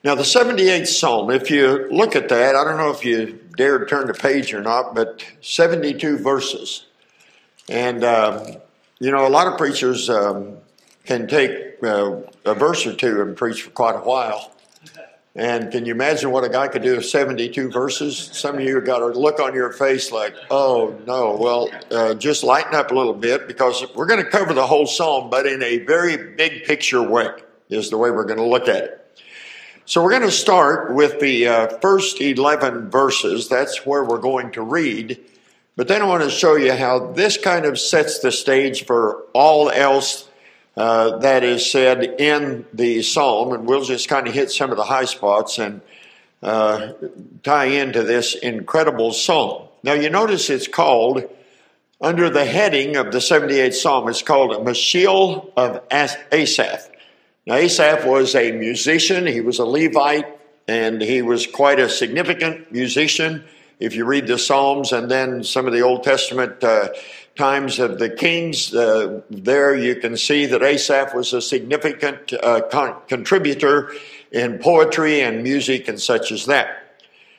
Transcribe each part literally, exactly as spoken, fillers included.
Now, the seventy-eighth Psalm, if you look at that, I don't know if you dare turn the page or not, but seventy-two verses. And, um, you know, a lot of preachers um, can take uh, a verse or two and preach for quite a while. And can you imagine what a guy could do with seventy-two verses? Some of you got a look on your face like, oh, no. Well, uh, just lighten up a little bit, because we're going to cover the whole Psalm, but in a very big picture way is the way we're going to look at it. So we're going to start with the uh, first eleven verses. That's where we're going to read. But then I want to show you how this kind of sets the stage for all else uh, that is said in the Psalm. And we'll just kind of hit some of the high spots and uh, tie into this incredible Psalm. Now you notice it's called, under the heading of the seventy-eighth Psalm, it's called a Mashil of Asaph. Now, Asaph was a musician. He was a Levite, and he was quite a significant musician. If you read the Psalms and then some of the Old Testament uh, times of the kings, uh, there you can see that Asaph was a significant uh, con- contributor in poetry and music and such as that.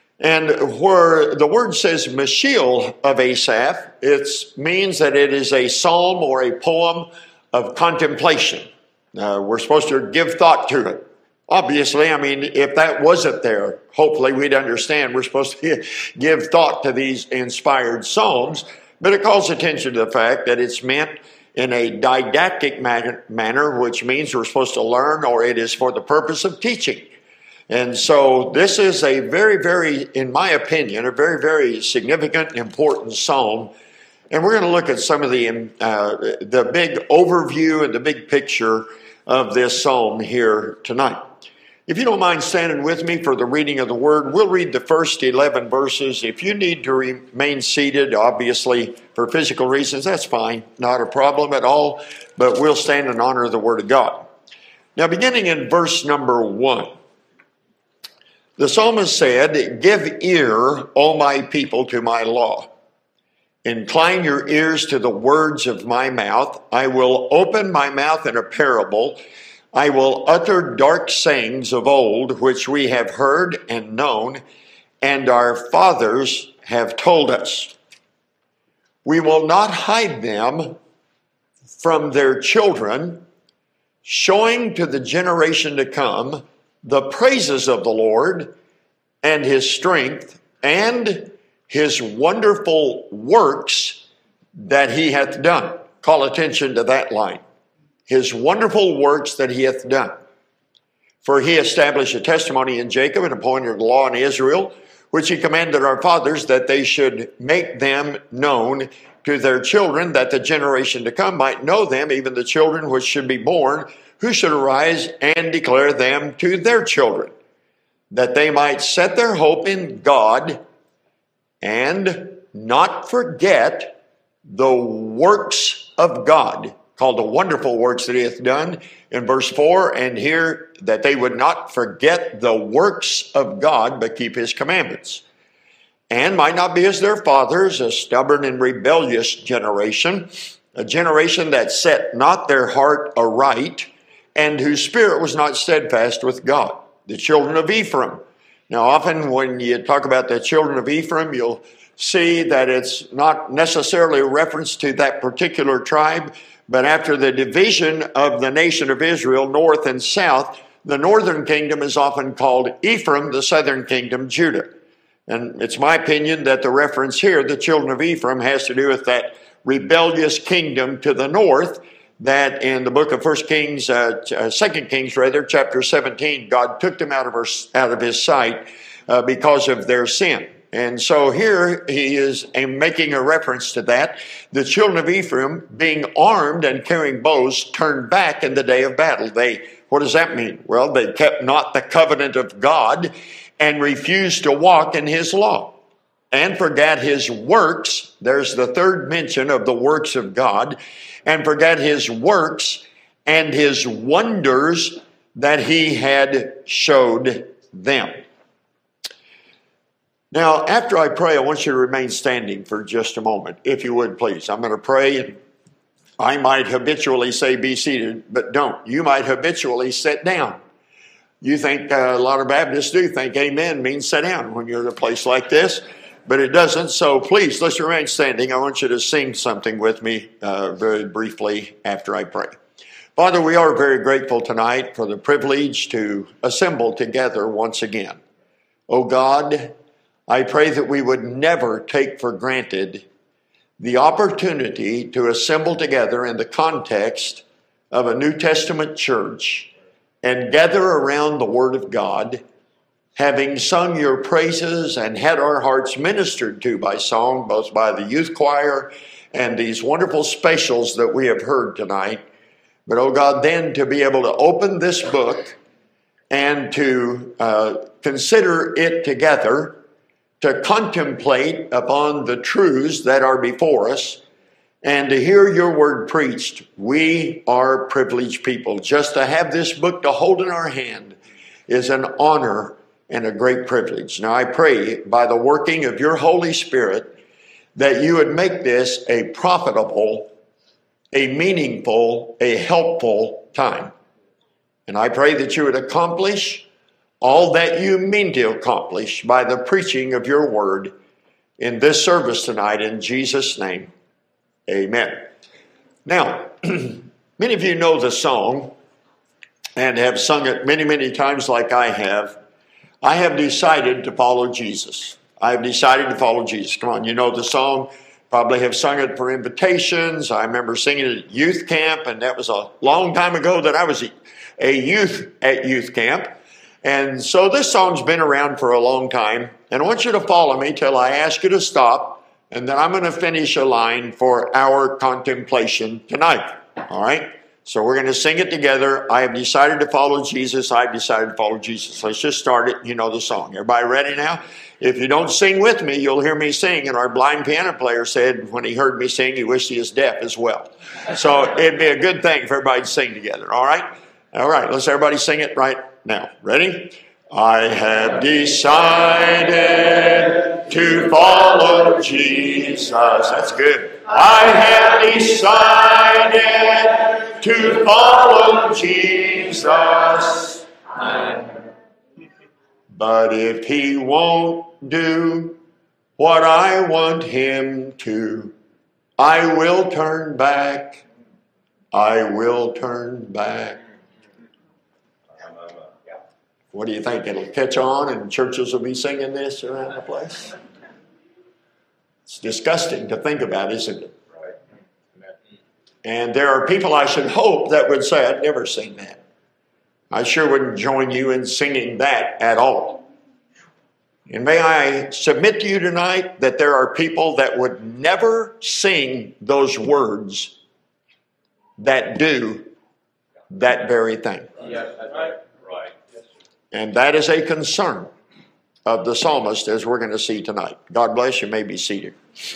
And where the word says Mashil of Asaph, it means that it is a psalm or a poem of contemplation. Uh, we're supposed to give thought to it. Obviously, I mean, if that wasn't there, hopefully we'd understand we're supposed to give thought to these inspired psalms, but it calls attention to the fact that it's meant in a didactic man- manner, which means we're supposed to learn, or it is for the purpose of teaching. And so this is a very, very, in my opinion, a very, very significant, important psalm. And we're going to look at some of the, uh, the big overview and the big picture of this psalm here tonight. If you don't mind standing with me for the reading of the word, we'll read the first eleven verses. If you need to remain seated, obviously for physical reasons, that's fine, not a problem at all, but we'll stand and honor the word of God. Now, beginning in verse number one, the psalmist said, "Give ear, O my people, to my law. Incline your ears to the words of my mouth. I will open my mouth in a parable. I will utter dark sayings of old, which we have heard and known, and our fathers have told us. We will not hide them from their children, showing to the generation to come the praises of the Lord and his strength and his wonderful works that he hath done." Call attention to that line. His wonderful works that he hath done. "For he established a testimony in Jacob and appointed a law in Israel, which he commanded our fathers that they should make them known to their children, that the generation to come might know them, even the children which should be born, who should arise and declare them to their children, that they might set their hope in God and not forget the works of God," called the wonderful works that he hath done in verse four, and here that they would not forget the works of God, but keep his commandments, "and might not be as their fathers, a stubborn and rebellious generation, a generation that set not their heart aright, and whose spirit was not steadfast with God, the children of Ephraim." Now, often when you talk about the children of Ephraim, you'll see that it's not necessarily a reference to that particular tribe, but after the division of the nation of Israel, north and south, the northern kingdom is often called Ephraim, the southern kingdom, Judah. And it's my opinion that the reference here, the children of Ephraim, has to do with that rebellious kingdom to the north, that in the book of First Kings, uh, uh, Second Kings rather, chapter seventeen, God took them out of, her, out of his sight uh, because of their sin. And so here he is making a reference to that. The children of Ephraim, being armed and carrying bows, turned back in the day of battle. They, what does that mean? Well, they kept not the covenant of God and refused to walk in his law and forgot his works. There's the third mention of the works of God. And forgot his works and his wonders that he had showed them. Now, after I pray, I want you to remain standing for just a moment, if you would, please. I'm going to pray, and I might habitually say be seated, but don't. You might habitually sit down. You think, uh, a lot of Baptists do think amen means sit down when you're in a place like this, but it doesn't. So please, let's remain standing. I want you to sing something with me uh, very briefly after I pray. Father, we are very grateful tonight for the privilege to assemble together once again. Oh God, I pray that we would never take for granted the opportunity to assemble together in the context of a New Testament church and gather around the Word of God, having sung your praises and had our hearts ministered to by song, both by the youth choir and these wonderful specials that we have heard tonight. But, oh God, then to be able to open this book and to uh, consider it together, to contemplate upon the truths that are before us, and to hear your word preached. We are privileged people. Just to have this book to hold in our hand is an honor and a great privilege. Now I pray by the working of your Holy Spirit that you would make this a profitable, a meaningful, a helpful time. And I pray that you would accomplish all that you mean to accomplish by the preaching of your word in this service tonight, in Jesus' name. Amen. Now, many of you know the song and have sung it many, many times like I have. I have decided to follow Jesus. I have decided to follow Jesus. Come on, you know the song. Probably have sung it for invitations. I remember singing it at youth camp, and that was a long time ago that I was a youth at youth camp. And so this song's been around for a long time. And I want you to follow me till I ask you to stop. And then I'm going to finish a line for our contemplation tonight. All right? So we're going to sing it together. I have decided to follow Jesus. I've decided to follow Jesus. Let's just start it. You know the song. Everybody ready now? If you don't sing with me, you'll hear me sing. And our blind piano player said when he heard me sing, he wished he was deaf as well. So it'd be a good thing for everybody to sing together. All right? All right. Let's everybody sing it right now. Ready? I have decided to follow Jesus. That's good. I have decided to follow Jesus. But if he won't do what I want him to, I will turn back. I will turn back. What do you think? It'll catch on and churches will be singing this around the place? It's disgusting to think about, isn't it? And there are people, I should hope, that would say, I'd never sing that. I sure wouldn't join you in singing that at all. And may I submit to you tonight that there are people that would never sing those words that do that very thing. Yes, that's right. Right. And that is a concern of the psalmist, as we're going to see tonight. God bless you. You may be seated.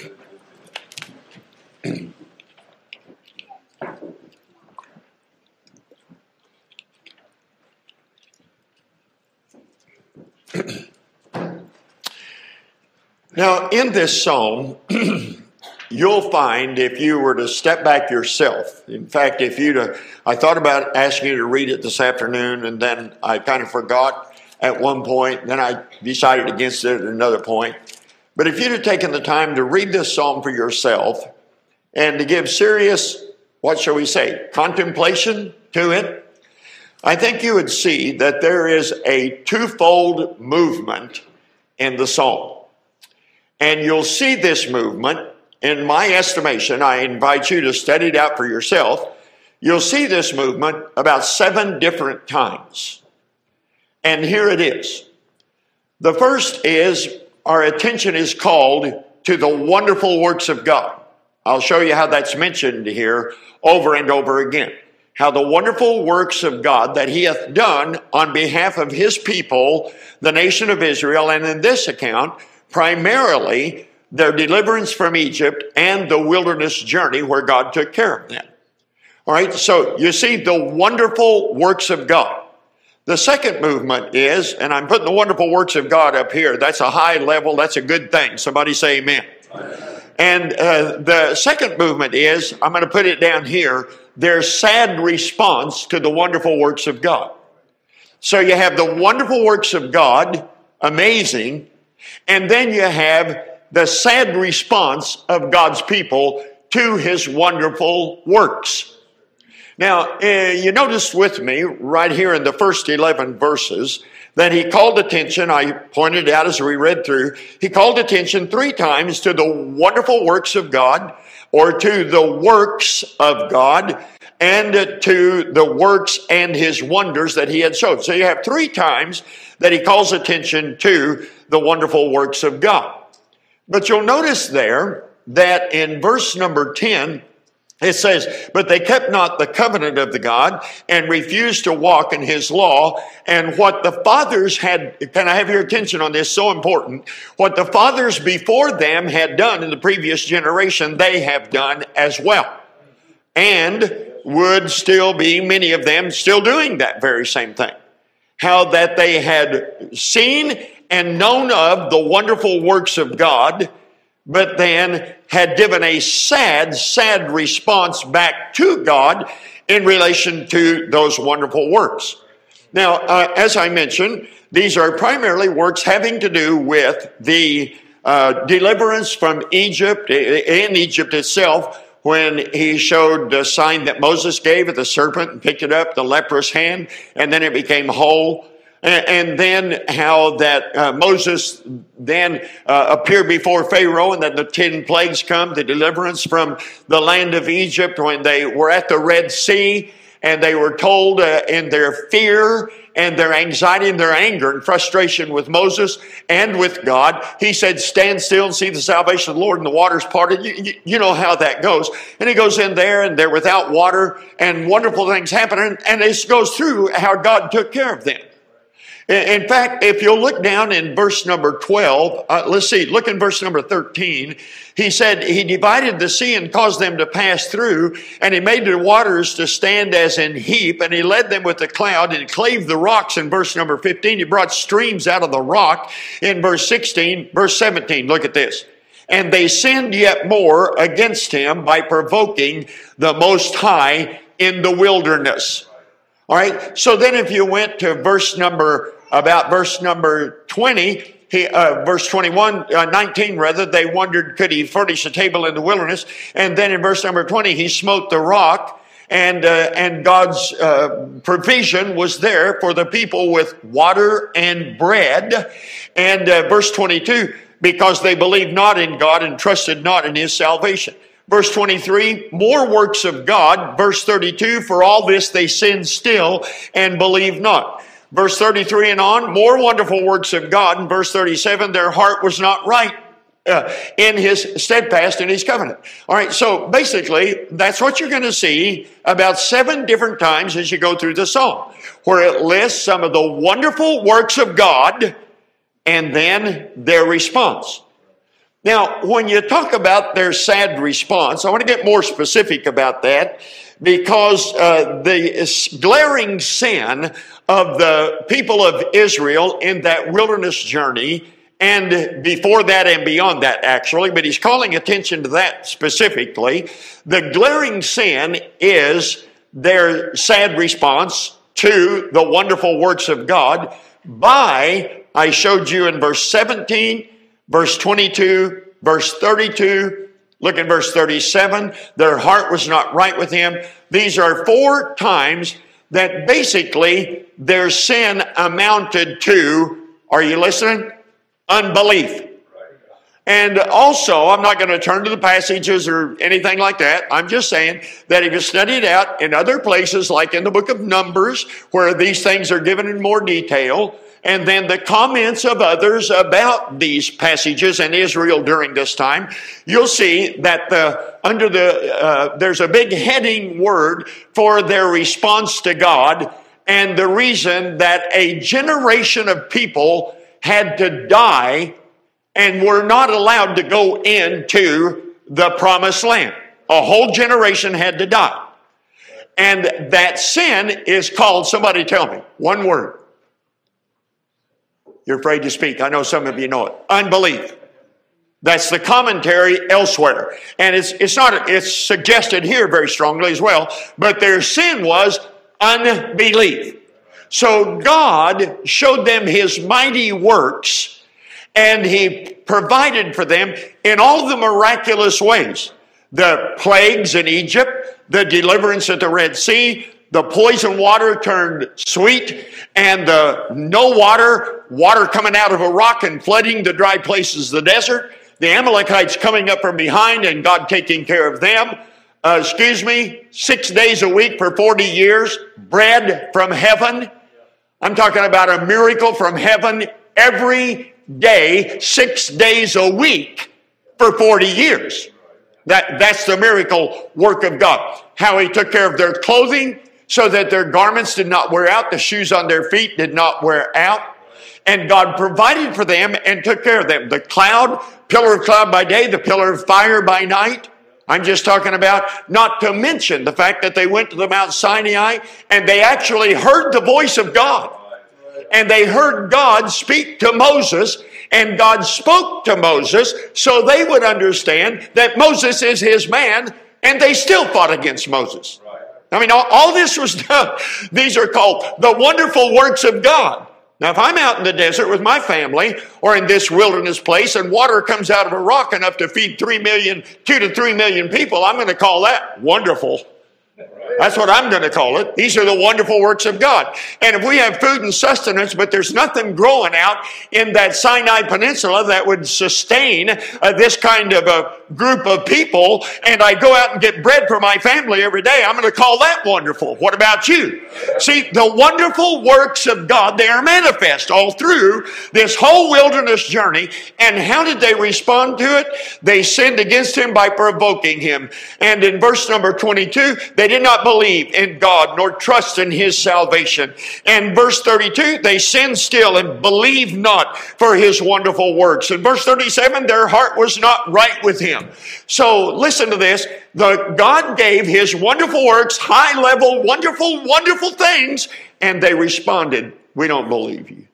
Now, in this psalm, you'll find, if you were to step back yourself, in fact, if you to, I thought about asking you to read it this afternoon, and then I kind of forgot at one point, then I decided against it at another point. But if you'd have taken the time to read this psalm for yourself and to give serious, what shall we say, contemplation to it, I think you would see that there is a twofold movement in the psalm. And you'll see this movement, in my estimation, I invite you to study it out for yourself. You'll see this movement about seven different times. And here it is. The first is, our attention is called to the wonderful works of God. I'll show you how that's mentioned here over and over again. How the wonderful works of God that he hath done on behalf of his people, the nation of Israel, and in this account, primarily their deliverance from Egypt and the wilderness journey where God took care of them. All right, so you see the wonderful works of God. The second movement is, and I'm putting the wonderful works of God up here. That's a high level. That's a good thing. Somebody say amen. Amen. And uh, the second movement is, I'm going to put it down here, their sad response to the wonderful works of God. So you have the wonderful works of God, amazing, and then you have the sad response of God's people to his wonderful works. Now, uh, you notice with me right here in the first eleven verses that he called attention, I pointed out as we read through, he called attention three times to the wonderful works of God, or to the works of God, and to the works and his wonders that he had showed. So you have three times that he calls attention to the wonderful works of God. But you'll notice there that in verse number ten, it says, but they kept not the covenant of the God and refused to walk in his law. And what the fathers had, can I have your attention on this? So important. What the fathers before them had done in the previous generation, they have done as well. And would still be, many of them, still doing that very same thing. How that they had seen and known of the wonderful works of God, but then had given a sad, sad response back to God in relation to those wonderful works. Now, uh, as I mentioned, these are primarily works having to do with the uh, deliverance from Egypt, in Egypt itself, when he showed the sign that Moses gave of the serpent and picked it up, the leprous hand, and then it became whole. And then how that uh, Moses then uh, appeared before Pharaoh, and that the ten plagues come, the deliverance from the land of Egypt when they were at the Red Sea, and they were told uh, in their fear and their anxiety and their anger and frustration with Moses and with God, he said, stand still and see the salvation of the Lord, and the waters parted. You, you, you know how that goes. And he goes in there, and they're without water, and wonderful things happen, and, and this goes through how God took care of them. In fact, if you'll look down in verse number twelve, uh, let's see, look in verse number thirteen. He said, he divided the sea and caused them to pass through, and he made the waters to stand as in heap, and he led them with the cloud, and he clave the rocks in verse number fifteen. He brought streams out of the rock in verse sixteen. Verse seventeen, look at this. And they sinned yet more against him by provoking the Most High in the wilderness. All right, so then if you went to verse number, about verse number twenty, he, uh, verse twenty-one, uh, nineteen rather, they wondered, could he furnish a table in the wilderness? And then in verse number twenty, he smote the rock, and uh, and God's uh, provision was there for the people with water and bread. And uh, verse twenty-two, because they believed not in God and trusted not in his salvation. Verse twenty-three, more works of God. Verse thirty-two, for all this they sinned still and believed not. Verse thirty-three and on, more wonderful works of God. And verse thirty-seven, their heart was not right uh, in his steadfast in his covenant. All right, so basically, that's what you're going to see about seven different times as you go through the psalm, where it lists some of the wonderful works of God and then their response. Now, when you talk about their sad response, I want to get more specific about that, because uh, the glaring sin of the people of Israel in that wilderness journey, and before that and beyond that actually, but he's calling attention to that specifically, the glaring sin is their sad response to the wonderful works of God by, I showed you in verse seventeen, verse twenty-two, verse thirty-two, look at verse thirty-seven. Their heart was not right with him. These are four times that basically their sin amounted to, are you listening? Unbelief. And also, I'm not going to turn to the passages or anything like that. I'm just saying that if you study it out in other places, like in the book of Numbers, where these things are given in more detail, and then the comments of others about these passages in Israel during this time, you'll see that the under the uh, there's a big heading word for their response to God, and the reason that a generation of people had to die and were not allowed to go into the promised land. A whole generation had to die. And that sin is called, somebody tell me, one word. You're afraid to speak. I know some of you know it. Unbelief. That's the commentary elsewhere. And it's, it's not, it's suggested here very strongly as well, but their sin was unbelief. So God showed them his mighty works, and he provided for them in all the miraculous ways. The plagues in Egypt, the deliverance at the Red Sea, the poison water turned sweet, and the no water, water coming out of a rock and flooding the dry places of the desert. The Amalekites coming up from behind and God taking care of them. Uh, excuse me, six days a week for forty years, bread from heaven. I'm talking about a miracle from heaven every day, six days a week for forty years. That, that's the miracle work of God. How he took care of their clothing so that their garments did not wear out, the shoes on their feet did not wear out. And God provided for them and took care of them. The cloud, pillar of cloud by day, the pillar of fire by night. I'm just talking about, not to mention the fact that they went to the Mount Sinai and they actually heard the voice of God. And they heard God speak to Moses, and God spoke to Moses so they would understand that Moses is his man, and they still fought against Moses. I mean, all, all this was done. These are called the wonderful works of God. Now, if I'm out in the desert with my family or in this wilderness place and water comes out of a rock enough to feed three million, two to three million people, I'm going to call that wonderful. That's what I'm going to call it. These are the wonderful works of God. And if we have food and sustenance, but there's nothing growing out in that Sinai Peninsula that would sustain uh, this kind of a group of people, and I go out and get bread for my family every day, I'm going to call that wonderful. What about you? See, the wonderful works of God, they are manifest all through this whole wilderness journey. And how did they respond to it? They sinned against him by provoking him. And in verse number twenty-two, they did not believe in God nor trust in his salvation. And verse thirty-two, they sinned still and believed not for his wonderful works. In verse thirty-seven, their heart was not right with him. So listen to this. The God gave his wonderful works, high level, wonderful, wonderful things, and they responded, we don't believe you.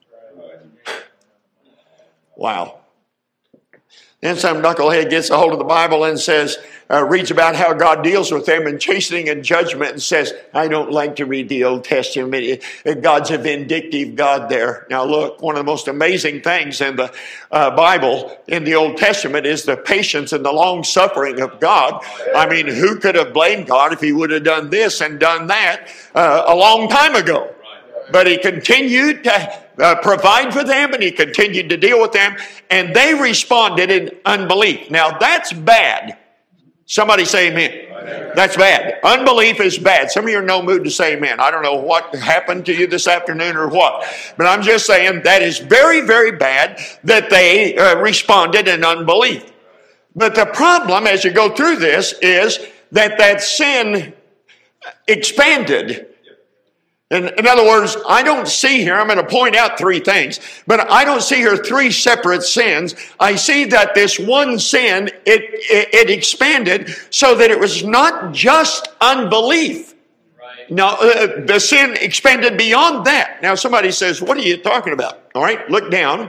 Wow. Then some knucklehead gets a hold of the Bible and says, uh, reads about how God deals with them in chastening and judgment, and says, I don't like to read the Old Testament. God's a vindictive God there. Now look, one of the most amazing things in the uh, Bible, in the Old Testament, is the patience and the long suffering of God. I mean, who could have blamed God if he would have done this and done that uh, a long time ago? But he continued to uh, provide for them, and he continued to deal with them, and they responded in unbelief. Now that's bad. Somebody say amen. Amen. That's bad. Unbelief is bad. Some of you are in no mood to say amen. I don't know what happened to you this afternoon or what. But I'm just saying that is very, very bad that they uh, responded in unbelief. But the problem as you go through this is that that sin expanded. In, in other words, I don't see here, I'm going to point out three things, but I don't see here three separate sins. I see that this one sin, it, it, it expanded so that it was not just unbelief. Right. Now, uh, the sin expanded beyond that. Now, somebody says, what are you talking about? All right, look down.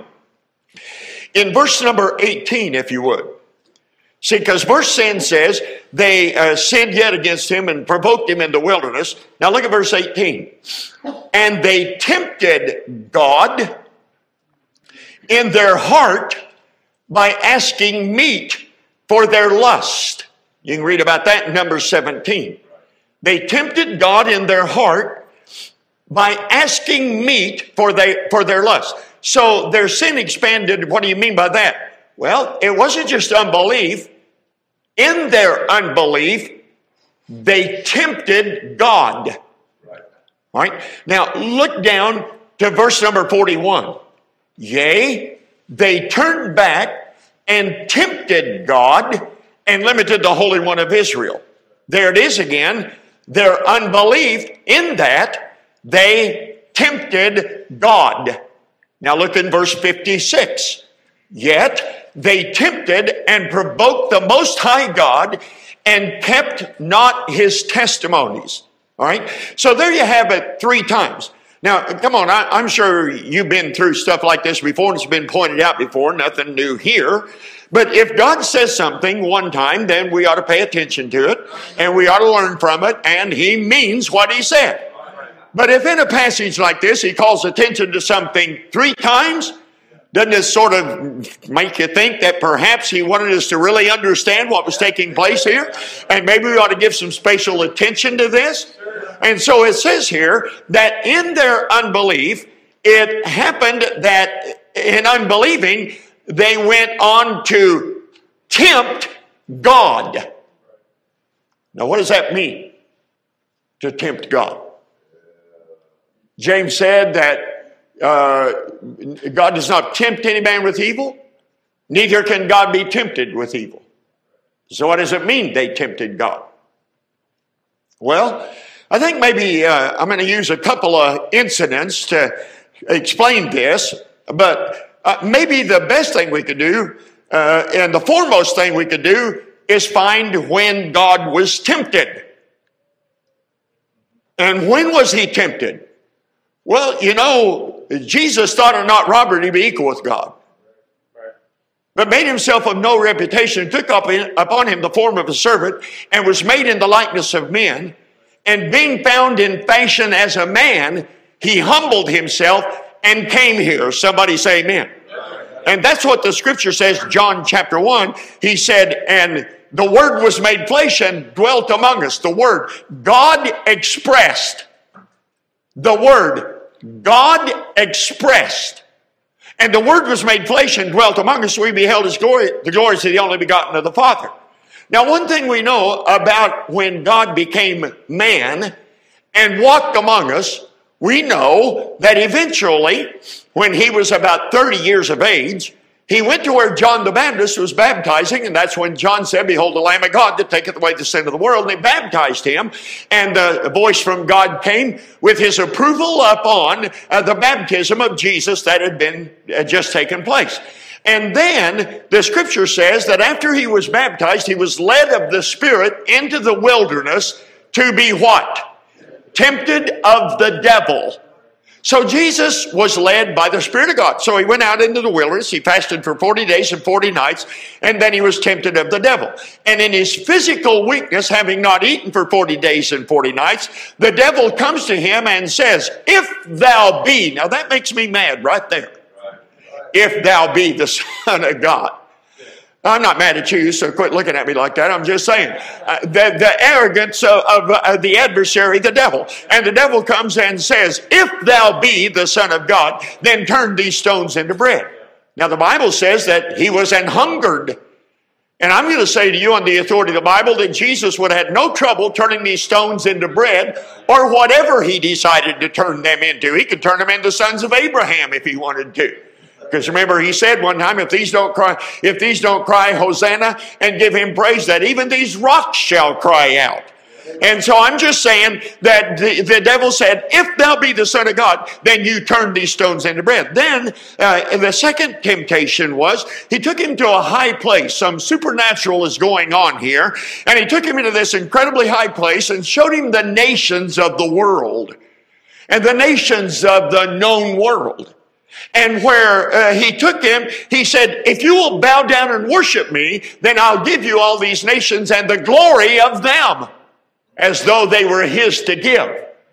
In verse number eighteen, if you would. See, because verse ten says, they uh, sinned yet against him and provoked him in the wilderness. Now look at verse eighteen. And they tempted God in their heart by asking meat for their lust. You can read about that in Numbers seventeen. They tempted God in their heart by asking meat for, they, for their lust. So their sin expanded. What do you mean by that? Well, it wasn't just unbelief. In their unbelief, they tempted God. Right. All right. Now, look down to verse number forty-one. Yea, they turned back and tempted God and limited the Holy One of Israel. There it is again. Their unbelief, in that they tempted God. Now, look in verse fifty-six. Yet they tempted and provoked the Most High God and kept not his testimonies. All right. So there you have it three times. Now, come on. I, I'm sure you've been through stuff like this before, and it's been pointed out before. Nothing new here. But if God says something one time, then we ought to pay attention to it, and we ought to learn from it, and he means what he said. But if in a passage like this he calls attention to something three times, doesn't this sort of make you think that perhaps he wanted us to really understand what was taking place here? And maybe we ought to give some spatial attention to this? And so it says here that in their unbelief, it happened that in unbelieving, they went on to tempt God. Now, what does that mean? To tempt God. James said that uh, God does not tempt any man with evil, neither can God be tempted with evil. So what does it mean they tempted God? Well, I think maybe uh, I'm going to use a couple of incidents to explain this, but uh, maybe the best thing we could do, uh, and the foremost thing we could do, is find when God was tempted. And when was he tempted? Well, you know, Jesus thought it not robbery to be equal with God, but made himself of no reputation, took up in, upon him the form of a servant, and was made in the likeness of men. And being found in fashion as a man, he humbled himself and came here. Somebody say amen. And that's what the scripture says, John chapter one. He said, and the Word was made flesh and dwelt among us. The Word, God expressed. The Word, God expressed. And the Word was made flesh and dwelt among us. We beheld his glory, the glories of the only begotten of the Father. Now, one thing we know about when God became man and walked among us, we know that eventually, when he was about thirty years of age, he went to where John the Baptist was baptizing, and that's when John said, behold, the Lamb of God that taketh away the sin of the world, and they baptized him, and a voice from God came with his approval upon uh, the baptism of Jesus that had been uh, just taken place. And then the scripture says that after he was baptized, he was led of the Spirit into the wilderness to be what? Tempted of the devil. So Jesus was led by the Spirit of God. So he went out into the wilderness. He fasted for forty days and forty nights, and then he was tempted of the devil. And in his physical weakness, having not eaten for forty days and forty nights, the devil comes to him and says, if thou be, now that makes me mad right there. If thou be the Son of God. I'm not mad at you, so quit looking at me like that. I'm just saying. Uh, the, the arrogance of, of uh, the adversary, the devil. And the devil comes and says, if thou be the Son of God, then turn these stones into bread. Now the Bible says that he was an hungered. And I'm going to say to you on the authority of the Bible that Jesus would have had no trouble turning these stones into bread or whatever he decided to turn them into. He could turn them into sons of Abraham if he wanted to. Because remember, he said one time, if these don't cry, if these don't cry Hosanna and give him praise, that even these rocks shall cry out. And so I'm just saying that the, the devil said, if thou be the Son of God, then you turn these stones into bread. Then uh, the second temptation was, he took him to a high place. Some supernatural is going on here. And he took him into this incredibly high place and showed him the nations of the world and the nations of the known world. And where uh, he took him, he said, if you will bow down and worship me, then I'll give you all these nations and the glory of them, as though they were his to give.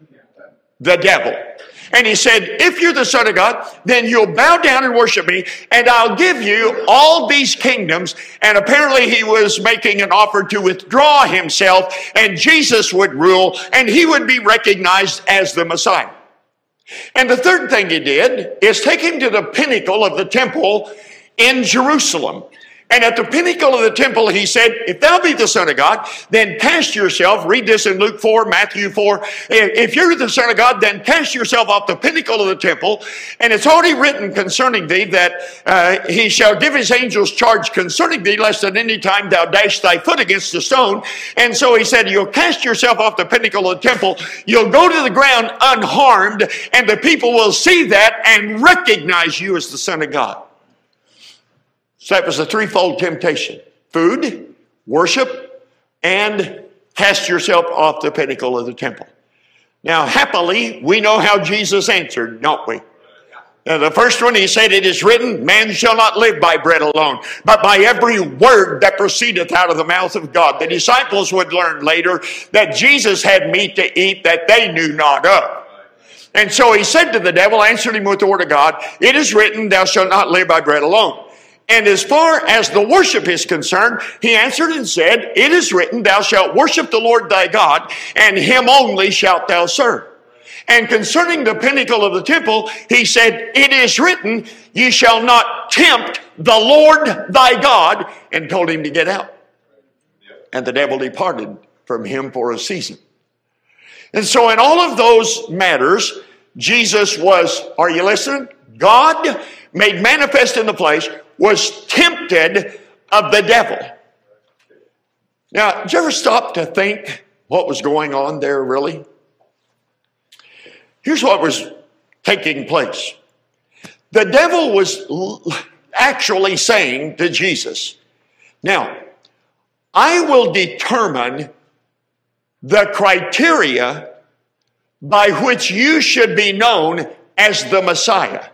The devil. And he said, if you're the Son of God, then you'll bow down and worship me, and I'll give you all these kingdoms. And apparently he was making an offer to withdraw himself, and Jesus would rule, and he would be recognized as the Messiah. And the third thing he did is take him to the pinnacle of the temple in Jerusalem. And at the pinnacle of the temple, he said, if thou be the Son of God, then cast yourself, read this in Luke four, Matthew four, if you're the Son of God, then cast yourself off the pinnacle of the temple, and it's already written concerning thee that uh, he shall give his angels charge concerning thee, lest at any time thou dash thy foot against a stone. And so he said, you'll cast yourself off the pinnacle of the temple, you'll go to the ground unharmed, and the people will see that and recognize you as the Son of God. So that was a threefold temptation. Food, worship, and cast yourself off the pinnacle of the temple. Now, happily, we know how Jesus answered, don't we? Now, the first one, he said, it is written, man shall not live by bread alone, but by every word that proceedeth out of the mouth of God. The disciples would learn later that Jesus had meat to eat that they knew not of. And so he said to the devil, answered him with the word of God, it is written, thou shalt not live by bread alone. And as far as the worship is concerned, he answered and said, it is written, thou shalt worship the Lord thy God, and him only shalt thou serve. And concerning the pinnacle of the temple, he said, it is written, ye shall not tempt the Lord thy God, and told him to get out. And the devil departed from him for a season. And so in all of those matters, Jesus was, are you listening? God made manifest in the flesh, was tempted of the devil. Now, did you ever stop to think what was going on there really? Here's what was taking place. The devil was actually saying to Jesus, now, I will determine the criteria by which you should be known as the Messiah.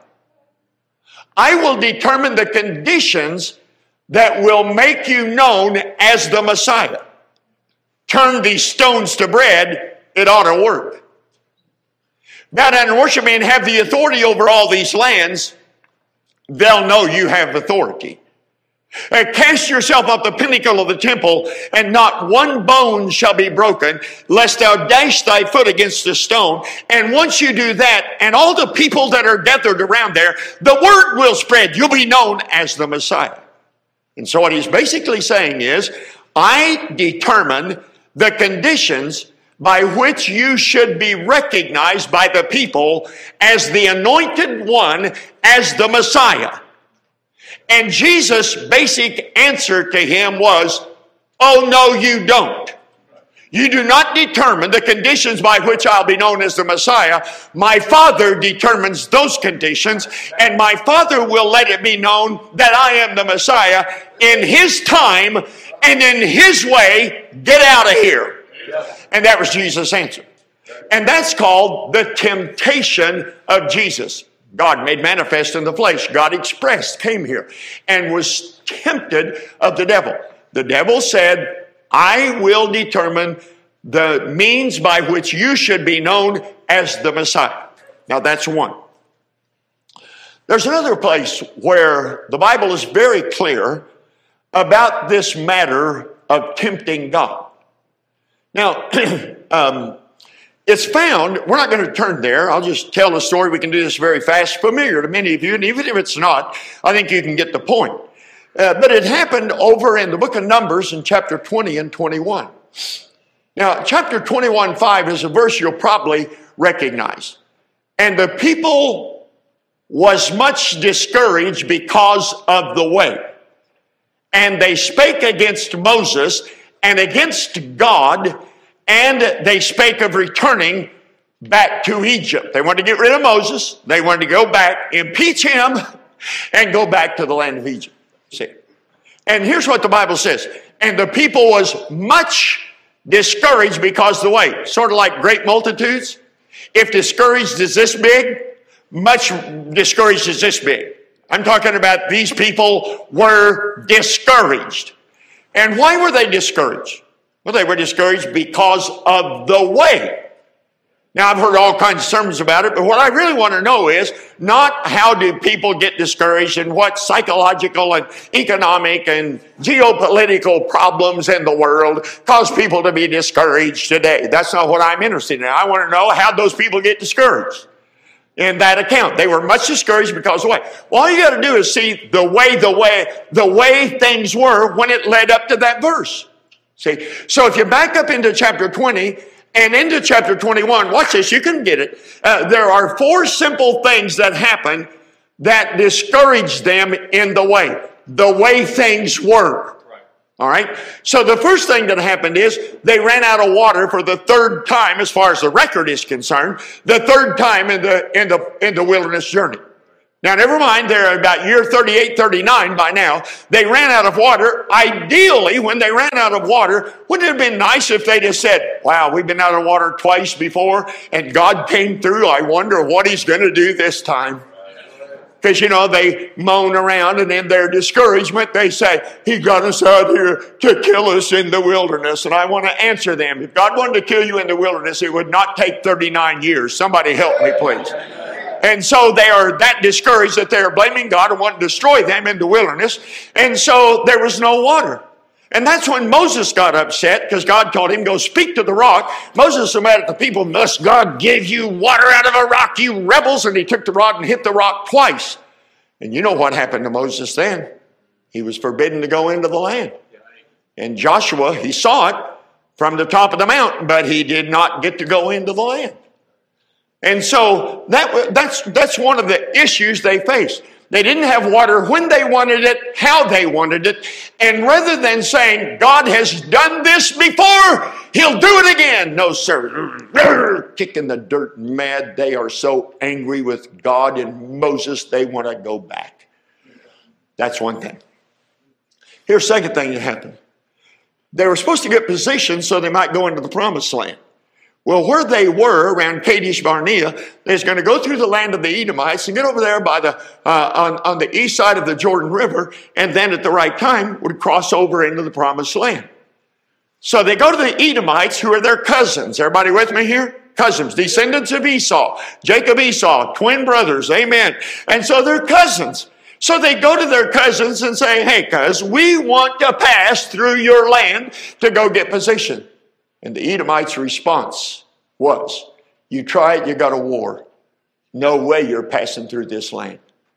I will determine the conditions that will make you known as the Messiah. Turn these stones to bread, it ought to work. Bow down and worship me and have the authority over all these lands, they'll know you have authority. Uh, cast yourself up the pinnacle of the temple, and not one bone shall be broken, lest thou dash thy foot against a stone. And once you do that, and all the people that are gathered around there, the word will spread. You'll be known as the Messiah. And so what he's basically saying is, I determine the conditions by which you should be recognized by the people as the anointed one, as the Messiah. And Jesus' basic answer to him was, oh, no, you don't. You do not determine the conditions by which I'll be known as the Messiah. My Father determines those conditions, and my Father will let it be known that I am the Messiah in his time and in his way. Get out of here. And that was Jesus' answer. And that's called the temptation of Jesus. God made manifest in the flesh. God expressed, came here, and was tempted of the devil. The devil said, I will determine the means by which you should be known as the Messiah. Now that's one. There's another place where the Bible is very clear about this matter of tempting God. Now, um, it's found, we're not going to turn there. I'll just tell the story. We can do this very fast, familiar to many of you. And even if it's not, I think you can get the point. Uh, but it happened over in the book of Numbers in chapter twenty and twenty-one. Now, chapter twenty-one, five is a verse you'll probably recognize. And the people was much discouraged because of the way. And they spake against Moses and against God, and they spake of returning back to Egypt. They wanted to get rid of Moses. They wanted to go back, impeach him, and go back to the land of Egypt. See? And here's what the Bible says. And the people was much discouraged because of the way. Sort of like great multitudes. If discouraged is this big, much discouraged is this big. I'm talking about these people were discouraged. And why were they discouraged? Well, they were discouraged because of the way. Now, I've heard all kinds of sermons about it, but what I really want to know is not how do people get discouraged and what psychological and economic and geopolitical problems in the world cause people to be discouraged today. That's not what I'm interested in. I want to know how those people get discouraged. In that account, they were much discouraged because of the way. Well, all you got to do is see the way, the way, the way things were when it led up to that verse. See, so if you back up into chapter twenty and into chapter twenty-one, watch this, you can get it. Uh, there are four simple things that happen that discouraged them in the way, the way things were. All right. So the first thing that happened is they ran out of water for the third time, as far as the record is concerned, the third time in the in the in the wilderness journey. Now, never mind, they're about year thirty-eight, thirty-nine by now. They ran out of water. Ideally, when they ran out of water, wouldn't it have been nice if they just said, wow, we've been out of water twice before, and God came through. I wonder what he's going to do this time. Because, you know, they moan around, and in their discouragement, they say, he got us out here to kill us in the wilderness. And I want to answer them. If God wanted to kill you in the wilderness, it would not take thirty-nine years. Somebody help me, please. And so they are that discouraged that they are blaming God and want to destroy them in the wilderness. And so there was no water. And that's when Moses got upset, because God told him, go speak to the rock. Moses was mad at the people. Must God give you water out of a rock, you rebels? And he took the rod and hit the rock twice. And you know what happened to Moses then? He was forbidden to go into the land. And Joshua, he saw it from the top of the mountain, but he did not get to go into the land. And so that, that's, that's one of the issues they faced. They didn't have water when they wanted it, how they wanted it. And rather than saying, God has done this before, he'll do it again. No, sir. Kicking the dirt mad. They are so angry with God and Moses, they want to go back. That's one thing. Here's the second thing that happened. They were supposed to get positioned so they might go into the promised land. Well, where they were around Kadesh Barnea, they was going to go through the land of the Edomites and get over there by the uh, on, on the east side of the Jordan River, and then at the right time would cross over into the promised land. So they go to the Edomites, who are their cousins. Everybody with me here? Cousins, descendants of Esau. Jacob, Esau, twin brothers, amen. And so they're cousins. So they go to their cousins and say, hey, cuz, we want to pass through your land to go get position. And the Edomites' response was, you tried, you got a war. No way you're passing through this land.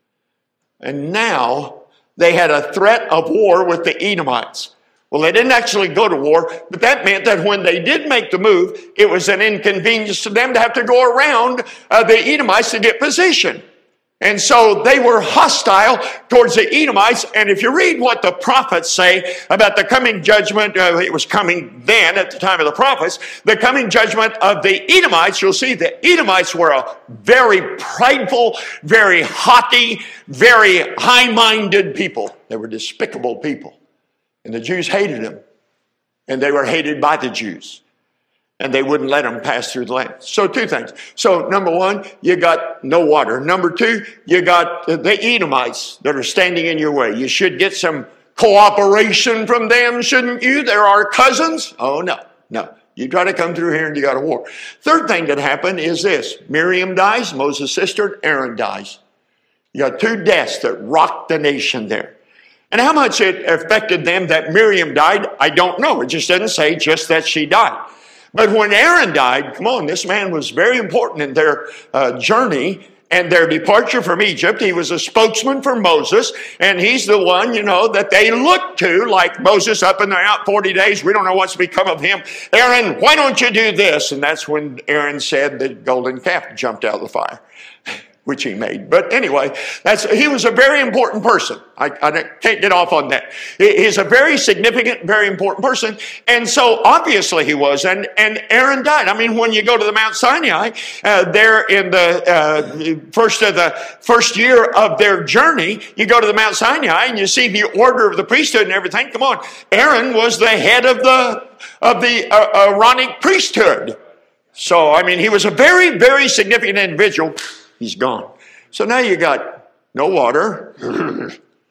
And now they had a threat of war with the Edomites. Well, they didn't actually go to war, but that meant that when they did make the move, it was an inconvenience to them to have to go around uh, the Edomites to get position. And so they were hostile towards the Edomites. And if you read what the prophets say about the coming judgment, uh, it was coming then at the time of the prophets, the coming judgment of the Edomites, you'll see the Edomites were a very prideful, very haughty, very high-minded people. They were despicable people. And the Jews hated them. And they were hated by the Jews. And they wouldn't let them pass through the land. So two things. So number one, you got no water. Number two, you got the Edomites that are standing in your way. You should get some cooperation from them, shouldn't you? They're our cousins. Oh, no, no. You try to come through here and you got a war. Third thing that happened is this. Miriam dies, Moses' sister, and Aaron dies. You got two deaths that rocked the nation there. And how much it affected them that Miriam died, I don't know. It just doesn't say just that she died. But when Aaron died, come on, this man was very important in their uh, journey and their departure from Egypt. He was a spokesman for Moses, and he's the one, you know, that they look to, like Moses up and they're out forty days. We don't know what's become of him. Aaron, why don't you do this? And that's when Aaron said the golden calf jumped out of the fire, which he made. But anyway, that's he was a very important person. I, I can't get off on that. He's a very significant, very important person. And so obviously he was. And, and Aaron died. I mean, when you go to the Mount Sinai, uh, there in the uh, first of the first year of their journey, you go to the Mount Sinai and you see the order of the priesthood and everything. Come on. Aaron was the head of the, of the uh, Aaronic priesthood. So, I mean, he was a very, very significant individual. He's gone. So now you got no water.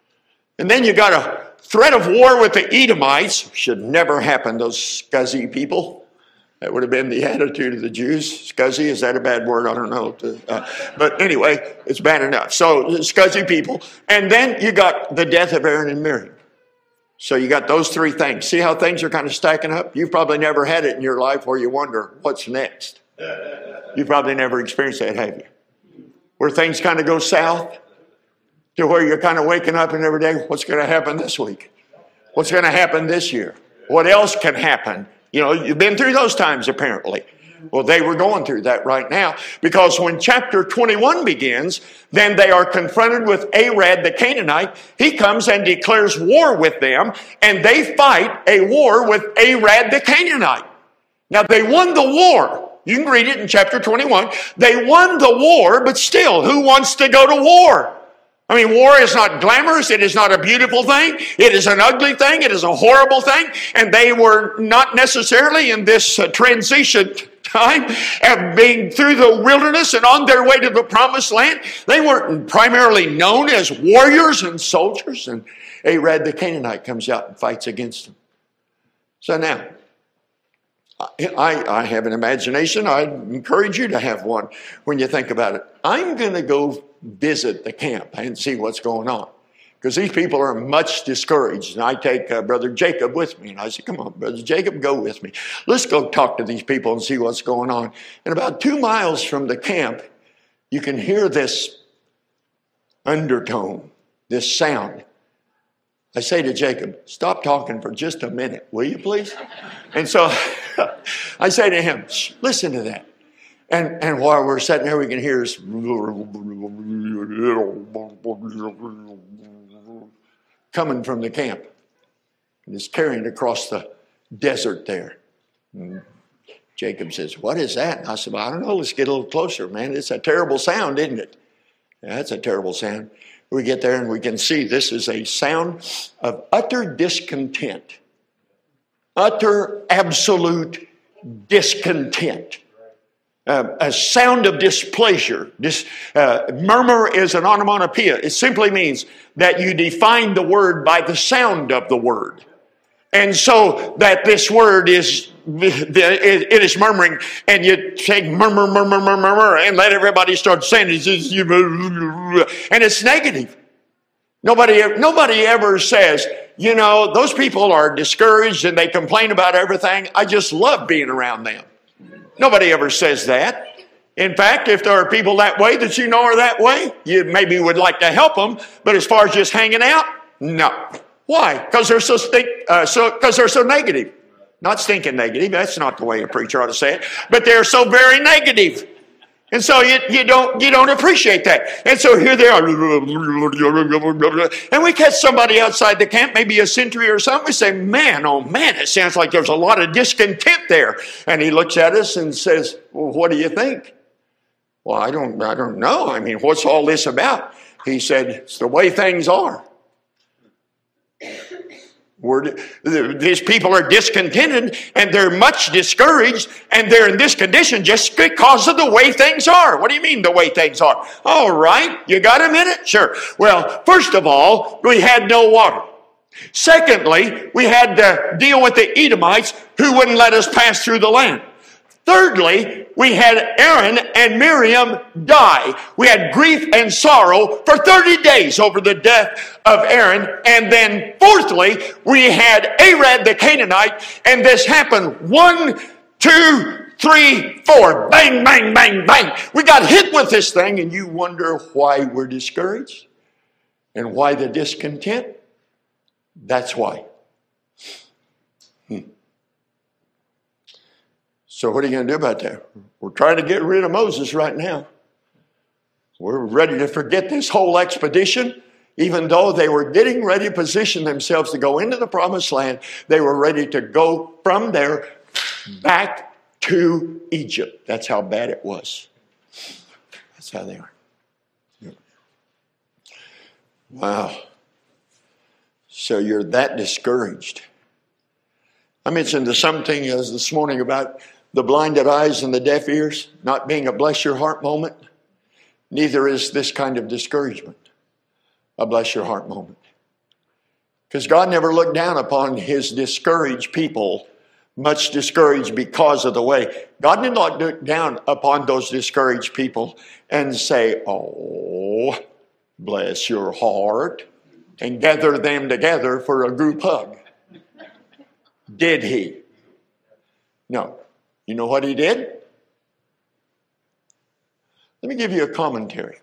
And then you got a threat of war with the Edomites. Should never happen, those scuzzy people. That would have been the attitude of the Jews. Scuzzy, is that a bad word? I don't know. Uh, but anyway, it's bad enough. So scuzzy people. And then you got the death of Aaron and Miriam. So you got those three things. See how things are kind of stacking up? You've probably never had it in your life where you wonder, what's next? You've probably never experienced that, have you? Where things kind of go south to where you're kind of waking up and every day, what's going to happen this week? What's going to happen this year? What else can happen? You know, you've been through those times apparently. Well, they were going through that right now because when chapter twenty-one begins, then they are confronted with Arad the Canaanite. He comes and declares war with them, and they fight a war with Arad the Canaanite. Now, they won the war. You can read it in chapter twenty-one. They won the war, but still, who wants to go to war? I mean, war is not glamorous. It is not a beautiful thing. It is an ugly thing. It is a horrible thing. And they were not necessarily in this uh, transition time of being through the wilderness and on their way to the promised land. They weren't primarily known as warriors and soldiers. And Arad the Canaanite comes out and fights against them. So now, I, I have an imagination. I encourage you to have one when you think about it. I'm going to go visit the camp and see what's going on, because these people are much discouraged. And I take uh, Brother Jacob with me. And I say, come on, Brother Jacob, go with me. Let's go talk to these people and see what's going on. And about two miles from the camp, you can hear this undertone, this sound. I say to Jacob, stop talking for just a minute, will you please? And so I say to him, listen to that. And, and while we're sitting there, we can hear this coming from the camp. And it's carrying across the desert there. And Jacob says, what is that? And I said, well, I don't know. Let's get a little closer, man. It's a terrible sound, isn't it? Yeah, that's a terrible sound. We get there and we can see this is a sound of utter discontent. Utter, absolute discontent. Uh, a sound of displeasure. This uh, murmur is an onomatopoeia. It simply means that you define the word by the sound of the word. And so that this word is, it is murmuring, and you take murmur, murmur, murmur, murmur, and let everybody start saying it. And it's negative. Nobody, nobody ever says, you know, those people are discouraged and they complain about everything. I just love being around them. Nobody ever says that. In fact, if there are people that way that you know are that way, you maybe would like to help them. But as far as just hanging out, no. Why? Because they're so stink, uh, so because they're so negative. Not stinking negative. That's not the way a preacher ought to say it. But they're so very negative. And so you, you don't you don't appreciate that. And so here they are. And we catch somebody outside the camp, maybe a sentry or something. We say, man, oh man, it sounds like there's a lot of discontent there. And he looks at us and says, well, what do you think? Well, I don't, I don't know. I mean, what's all this about? He said, it's the way things are. We're, these people are discontented and they're much discouraged, and they're in this condition just because of the way things are. What do you mean the way things are? All right, you got a minute? Sure. Well, first of all, we had no water. Secondly, we had to deal with the Edomites who wouldn't let us pass through the land. Thirdly, we had Aaron and Miriam die. We had grief and sorrow for thirty days over the death of Aaron. And then fourthly, we had Arad the Canaanite, and this happened one, two, three, four. Bang, bang, bang, bang. We got hit with this thing, and you wonder why we're discouraged and why the discontent. That's why. Hmm. So what are you going to do about that? We're trying to get rid of Moses right now. We're ready to forget this whole expedition. Even though they were getting ready to position themselves to go into the promised land, they were ready to go from there back to Egypt. That's how bad it was. That's how they are. Wow. So you're that discouraged. I mentioned something as this morning about the blinded eyes and the deaf ears not being a bless your heart moment. Neither is this kind of discouragement a bless your heart moment. Because God never looked down upon his discouraged people, much discouraged because of the way. God did not look down upon those discouraged people and say, oh, bless your heart, and gather them together for a group hug. Did he? No. You know what he did? Let me give you a commentary.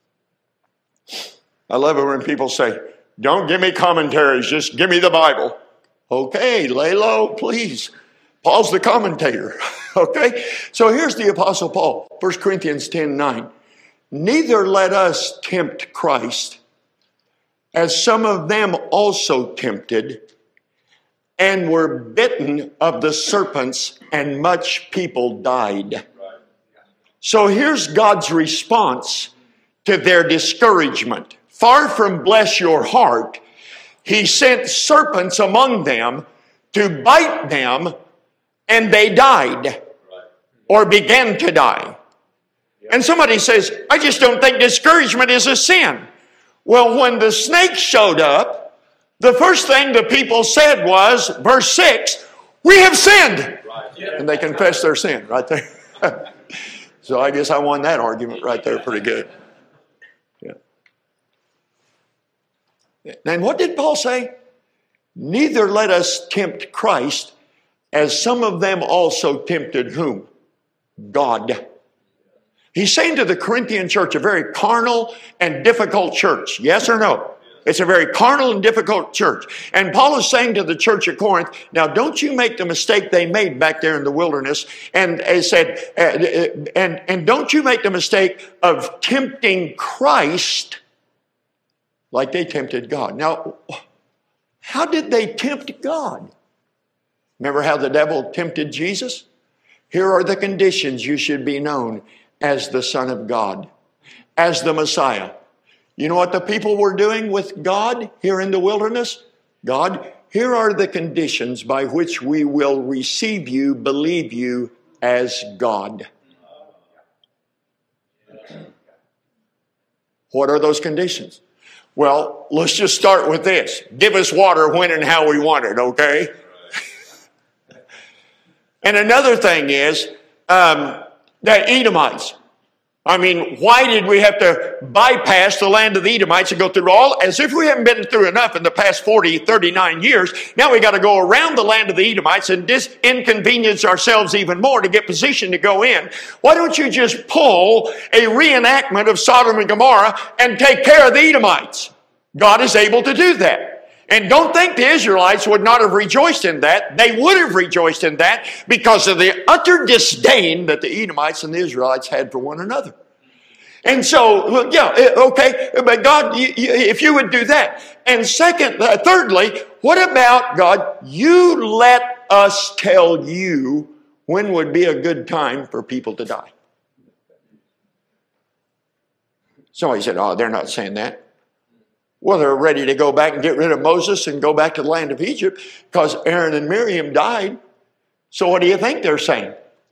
I love it when people say, don't give me commentaries, just give me the Bible. Okay, lay low, please. Paul's the commentator. Okay? So here's the Apostle Paul, First Corinthians ten nine. Neither let us tempt Christ, as some of them also tempted, and were bitten of the serpents, and much people died. So here's God's response to their discouragement. Far from bless your heart, he sent serpents among them to bite them, and they died. or began to die. And somebody says, I just don't think discouragement is a sin. Well, when the snake showed up, the first thing the people said was, verse six, we have sinned. And they confessed their sin right there. So I guess I won that argument right there pretty good. Yeah. And what did Paul say? Neither let us tempt Christ, as some of them also tempted whom? God. He's saying to the Corinthian church, a very carnal and difficult church. Yes or no? It's a very carnal and difficult church. And Paul is saying to the church at Corinth, now don't you make the mistake they made back there in the wilderness. And he said, uh, and, and don't you make the mistake of tempting Christ like they tempted God. Now, how did they tempt God? Remember how the devil tempted Jesus? Here are the conditions you should be known as the Son of God, as the Messiah. You know what the people were doing with God here in the wilderness? God, here are the conditions by which we will receive you, believe you as God. What are those conditions? Well, let's just start with this. Give us water when and how we want it, okay? And another thing is, um, the Edomites. I mean, why did we have to bypass the land of the Edomites and go through all, as if we haven't been through enough in the past forty, thirty-nine years. Now we got to go around the land of the Edomites and dis- inconvenience ourselves even more to get position to go in. Why don't you just pull a reenactment of Sodom and Gomorrah and take care of the Edomites? God is able to do that. And don't think the Israelites would not have rejoiced in that. They would have rejoiced in that because of the utter disdain that the Edomites and the Israelites had for one another. And so, yeah, okay, but God, you, you, if you would do that. And second, uh, thirdly, what about God, you let us tell you when would be a good time for people to die. Somebody said, oh, they're not saying that. Well, they're ready to go back and get rid of Moses and go back to the land of Egypt because Aaron and Miriam died. So what do you think they're saying?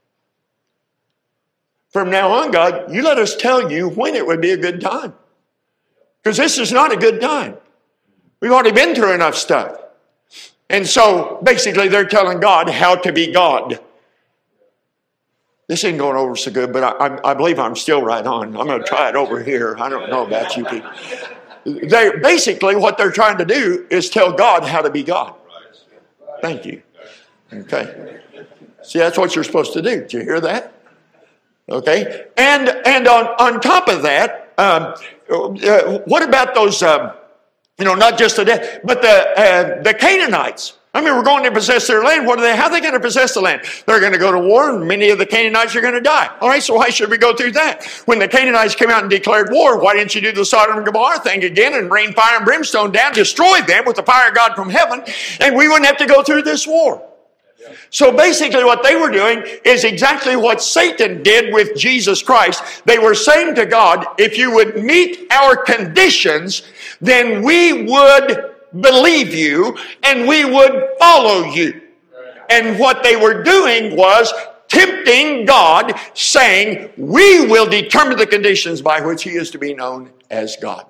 From now on, God, you let us tell you when it would be a good time. Because this is not a good time. We've already been through enough stuff. And so basically they're telling God how to be God. This ain't going over so good, but I, I, I believe I'm still right on. I'm going to try it over here. I don't know about you people. They basically what they're trying to do is tell God how to be God. Thank you. Okay. See, that's what you're supposed to do. Did you hear that? Okay. And and on, on top of that, um, uh, what about those, um, you know, not just the dead, but the uh, the Canaanites? I mean, we're going to possess their land. What are they? How are they going to possess the land? They're going to go to war, and many of the Canaanites are going to die. All right, so why should we go through that? When the Canaanites came out and declared war, why didn't you do the Sodom and Gomorrah thing again and rain fire and brimstone down, destroy them with the fire of God from heaven, and we wouldn't have to go through this war? So basically what they were doing is exactly what Satan did with Jesus Christ. They were saying to God, if you would meet our conditions, then we would believe you and we would follow you. And what they were doing was tempting God, saying, we will determine the conditions by which he is to be known as God.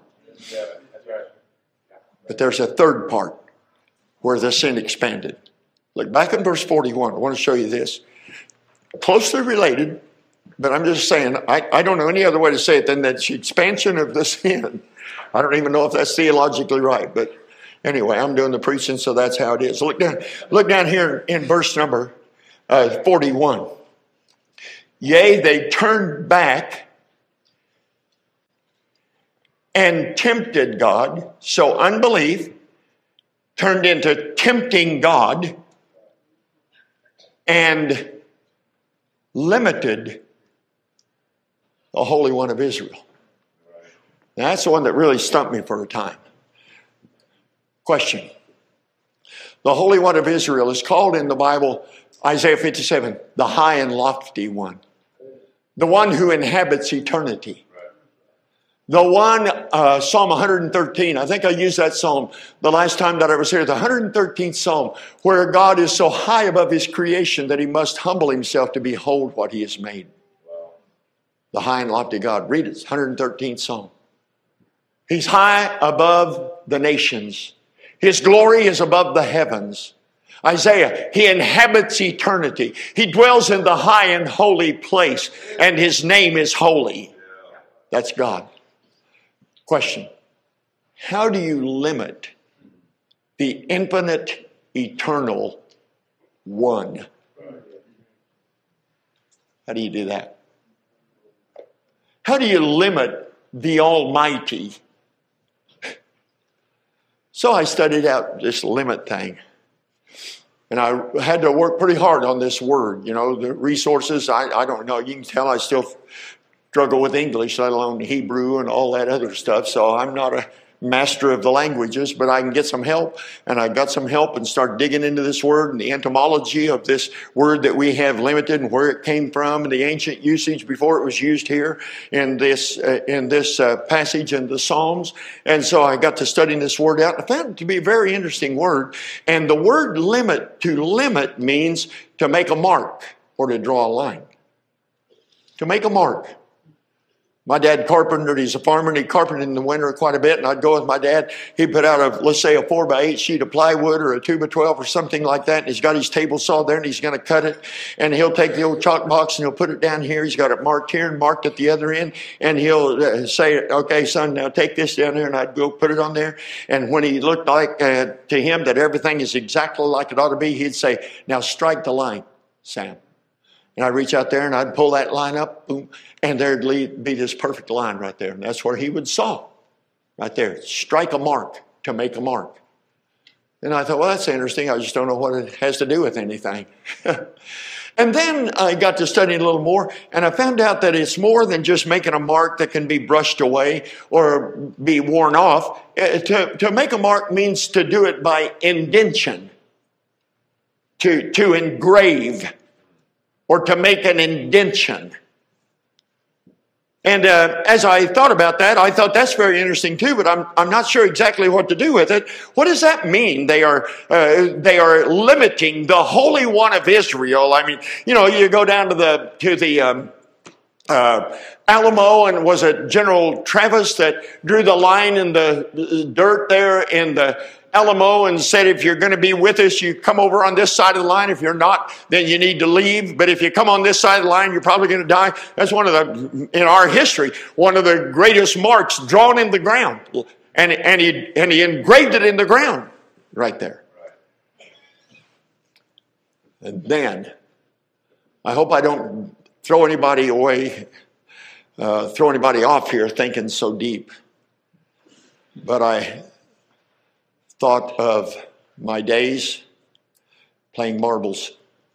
But there's a third part where the sin expanded. Look back in verse forty-one. I want to show you this. Closely related, but I'm just saying, I, I don't know any other way to say it than that expansion of the sin. I don't even know if that's theologically right, but anyway, I'm doing the preaching, so that's how it is. Look down, look down here in verse number uh, forty-one. Yea, they turned back and tempted God. So unbelief turned into tempting God and limited the Holy One of Israel. Now, that's the one that really stumped me for a time. Question. The Holy One of Israel is called in the Bible, Isaiah fifty-seven, the high and lofty one. The one who inhabits eternity. The one uh, Psalm one hundred thirteen. I think I used that psalm the last time that I was here. The one hundred thirteenth Psalm, where God is so high above his creation that he must humble himself to behold what he has made. The high and lofty God. Read it. one hundred thirteenth Psalm. He's high above the nations. His glory is above the heavens. Isaiah, he inhabits eternity. He dwells in the high and holy place, and his name is holy. That's God. Question. How do you limit the infinite, eternal one? How do you do that? How do you limit the Almighty? So I studied out this limit thing. And I had to work pretty hard on this word. You know, the resources, I, I don't know. You can tell I still struggle with English, let alone Hebrew and all that other stuff. So I'm not a master of the languages, but I can get some help. And I got some help and start digging into this word and the etymology of this word that we have limited and where it came from and the ancient usage before it was used here in this uh, in this uh, passage in the Psalms. And so I got to studying this word out. I found it to be a very interesting word. And the word limit, to limit, means to make a mark or to draw a line. To make a mark. My dad carpentered. He's a farmer, and he carpentered in the winter quite a bit. And I'd go with my dad. He'd put out a, let's say, a four by eight sheet of plywood or a two by twelve or something like that. And he's got his table saw there, and he's going to cut it. And he'll take the old chalk box and he'll put it down here. He's got it marked here and marked at the other end. And he'll uh, say, "Okay, son, now take this down there." And I'd go put it on there. And when he looked like uh, to him that everything is exactly like it ought to be, he'd say, "Now strike the line, Sam." And I'd reach out there and I'd pull that line up, boom, and there'd be this perfect line right there. And that's where he would saw, right there. Strike a mark to make a mark. And I thought, well, that's interesting. I just don't know what it has to do with anything. And then I got to study a little more, and I found out that it's more than just making a mark that can be brushed away or be worn off. To, to make a mark means to do it by indention, to, to engrave, or to make an indention. And uh, as I thought about that, I thought that's very interesting too, but I'm I'm not sure exactly what to do with it. What does that mean? They are uh, they are limiting the Holy One of Israel. I mean, you know, you go down to the to the um, uh, Alamo, and was it General Travis that drew the line in the dirt there in the Alamo and said, if you're going to be with us, you come over on this side of the line. If you're not, then you need to leave. But if you come on this side of the line, you're probably going to die. That's one of the, in our history, one of the greatest marks drawn in the ground. And, and, he, and he engraved it in the ground right there. And then, I hope I don't throw anybody away, uh, throw anybody off here thinking so deep. But I thought of my days playing marbles.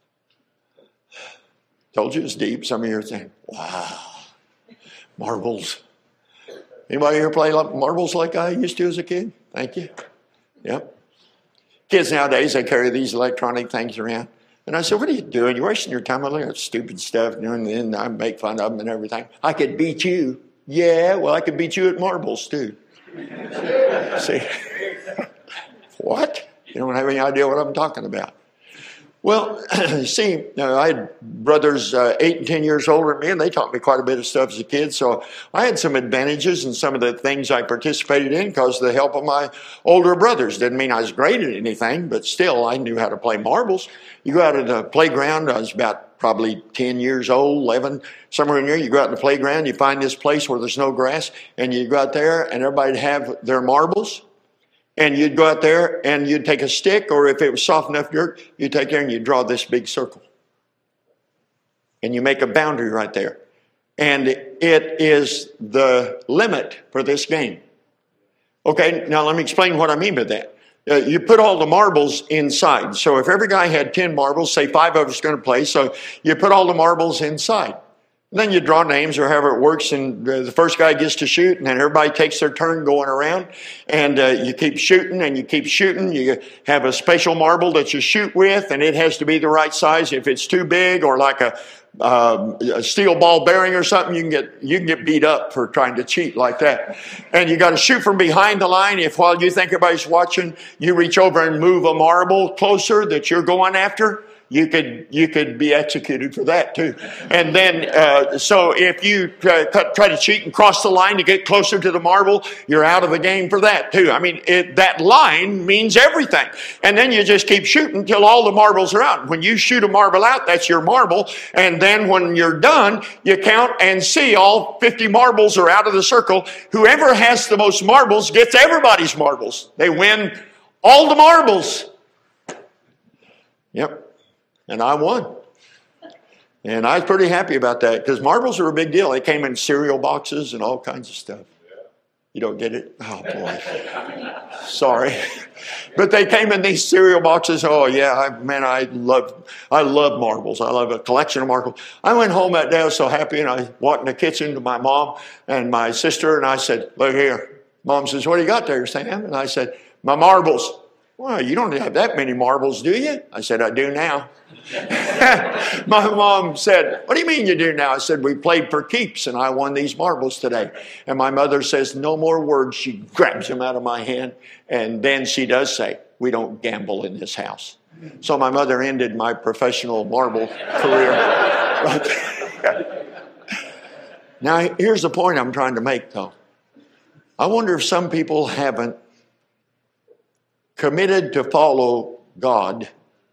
Told you it's deep. Some of you are saying, wow, marbles. Anybody here play marbles like I used to as a kid? Thank you. Yep. Kids nowadays, they carry these electronic things around. And I said, what are you doing? You're wasting your time. I look at stupid stuff, and then I make fun of them and everything. I could beat you. Yeah, well, I could beat you at marbles too. See? What? You don't have any idea what I'm talking about. Well, see, uh, I had brothers uh, eight and ten years older than me, and they taught me quite a bit of stuff as a kid. So I had some advantages in some of the things I participated in because of the help of my older brothers. Didn't mean I was great at anything, but still I knew how to play marbles. You go out at the playground, I was about probably ten years old, eleven, somewhere in there. You go out in the playground, you find this place where there's no grass, and you go out there, and everybody'd have their marbles. And you'd go out there and you'd take a stick, or if it was soft enough dirt, you'd take there and you'd draw this big circle. And you make a boundary right there. And it is the limit for this game. Okay, now let me explain what I mean by that. Uh, you put all the marbles inside. So if every guy had ten marbles, say five of us are going to play, so you put all the marbles inside. And then you draw names or however it works, and the first guy gets to shoot, and then everybody takes their turn going around, and uh, you keep shooting and you keep shooting. You have a special marble that you shoot with, and it has to be the right size. If it's too big or like a um, a steel ball bearing or something, you can get you can get beat up for trying to cheat like that. And you got to shoot from behind the line. If while you think everybody's watching, you reach over and move a marble closer that you're going after, you could you could be executed for that too. And then, uh, so if you uh, try to cheat and cross the line to get closer to the marble, you're out of the game for that too. I mean, it, that line means everything. And then you just keep shooting till all the marbles are out. When you shoot a marble out, that's your marble. And then when you're done, you count and see all fifty marbles are out of the circle. Whoever has the most marbles gets everybody's marbles. They win all the marbles. Yep. And I won. And I was pretty happy about that because marbles are a big deal. They came in cereal boxes and all kinds of stuff. You don't get it? Oh, boy. Sorry. But they came in these cereal boxes. Oh, yeah, I, man, I love I love marbles. I love a collection of marbles. I went home that day. I was so happy, and I walked in the kitchen to my mom and my sister, and I said, look here. Mom says, what do you got there, Sam? And I said, my marbles. Well, you don't have that many marbles, do you? I said, I do now. My mom said, what do you mean you do now? I said, we played for keeps and I won these marbles today. And my mother says, no more words. She grabs them out of my hand. And then she does say, we don't gamble in this house. So my mother ended my professional marble career. Now, here's the point I'm trying to make, though. I wonder if some people haven't committed to follow God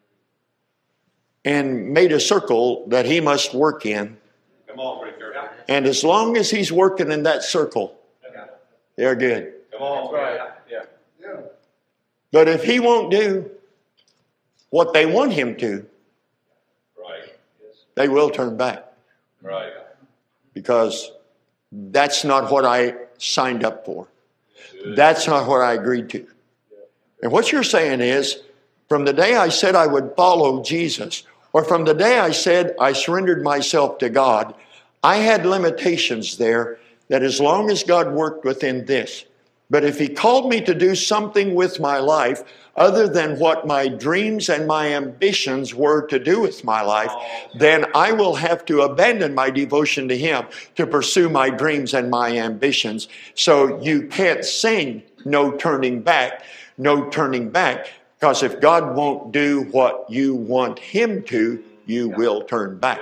and made a circle that he must work in. Come on, preacher. And as long as he's working in that circle, they're good. Come on. Right. Yeah. Yeah. But if he won't do what they want him to, right, they will turn back. Right. Because that's not what I signed up for. That's not what I agreed to. And what you're saying is, from the day I said I would follow Jesus, or from the day I said I surrendered myself to God, I had limitations there that as long as God worked within this. But if he called me to do something with my life other than what my dreams and my ambitions were to do with my life, then I will have to abandon my devotion to him to pursue my dreams and my ambitions. So you can't sing no turning back. No turning back, because if God won't do what you want him to, you will turn back.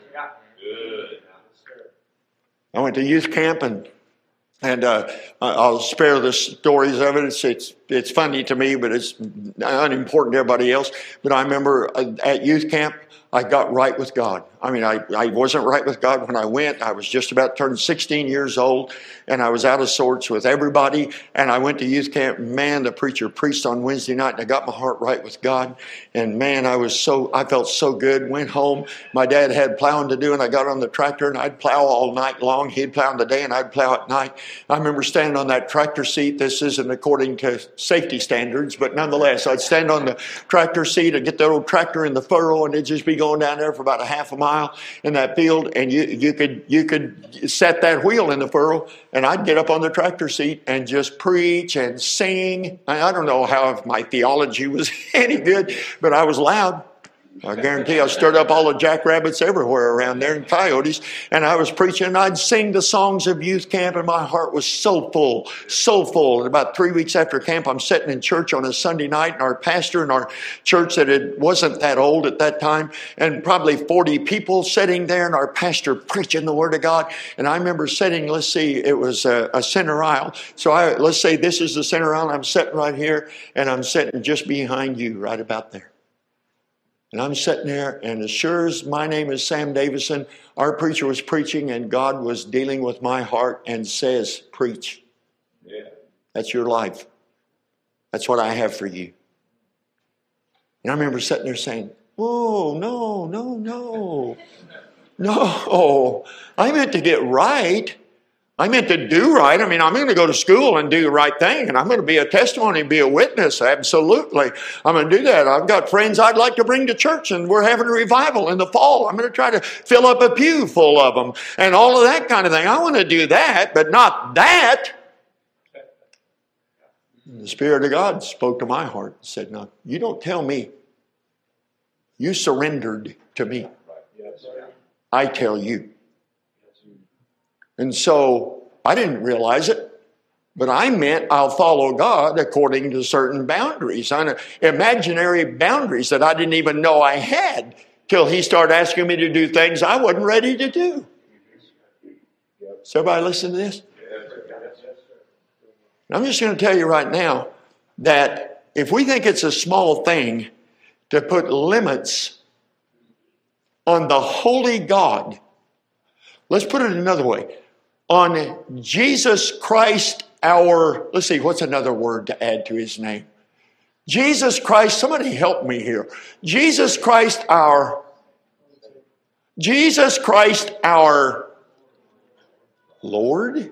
I went to youth camp, and and uh, I'll spare the stories of it. It's, it's it's funny to me, but it's unimportant to everybody else. But I remember at youth camp, I got right with God. I mean, I, I wasn't right with God when I went. I was just about to turn sixteen years old, and I was out of sorts with everybody. And I went to youth camp. Man, the preacher preached on Wednesday night, and I got my heart right with God. And man, I was so, I felt so good. Went home. My dad had plowing to do, and I got on the tractor, and I'd plow all night long. He'd plow in the day, and I'd plow at night. I remember standing on that tractor seat. This isn't according to safety standards, but nonetheless, I'd stand on the tractor seat and get that old tractor in the furrow, and it'd just be going down there for about a half a mile in that field, and you you could you could set that wheel in the furrow, and I'd get up on the tractor seat and just preach and sing. I, I don't know how if my theology was any good, but I was loud. I guarantee I stirred up all the jackrabbits everywhere around there and coyotes. And I was preaching, and I'd sing the songs of youth camp, and my heart was so full, so full. And about three weeks after camp, I'm sitting in church on a Sunday night, and our pastor in our church that it wasn't that old at that time, and probably forty people sitting there, and our pastor preaching the Word of God. And I remember sitting, let's see, it was a, a center aisle. So I, let's say this is the center aisle, and I'm sitting right here, and I'm sitting just behind you, right about there. And I'm sitting there, and as sure as my name is Sam Davison, our preacher was preaching, and God was dealing with my heart and says, preach. Yeah. That's your life. That's what I have for you. And I remember sitting there saying, oh, no, no, no. No, I meant to get right. I meant to do right. I mean, I'm going to go to school and do the right thing, and I'm going to be a testimony and be a witness. Absolutely. I'm going to do that. I've got friends I'd like to bring to church, and we're having a revival in the fall. I'm going to try to fill up a pew full of them and all of that kind of thing. I want to do that, but not that. And the Spirit of God spoke to my heart and said, no, you don't tell me. You surrendered to me. I tell you. And so I didn't realize it, but I meant I'll follow God according to certain boundaries, on imaginary boundaries that I didn't even know I had till he started asking me to do things I wasn't ready to do. So everybody listen to this? I'm just going to tell you right now that if we think it's a small thing to put limits on the holy God, let's put it another way. On Jesus Christ, our, let's see, what's another word to add to his name? Jesus Christ, somebody help me here. Jesus Christ, our, Jesus Christ, our Lord?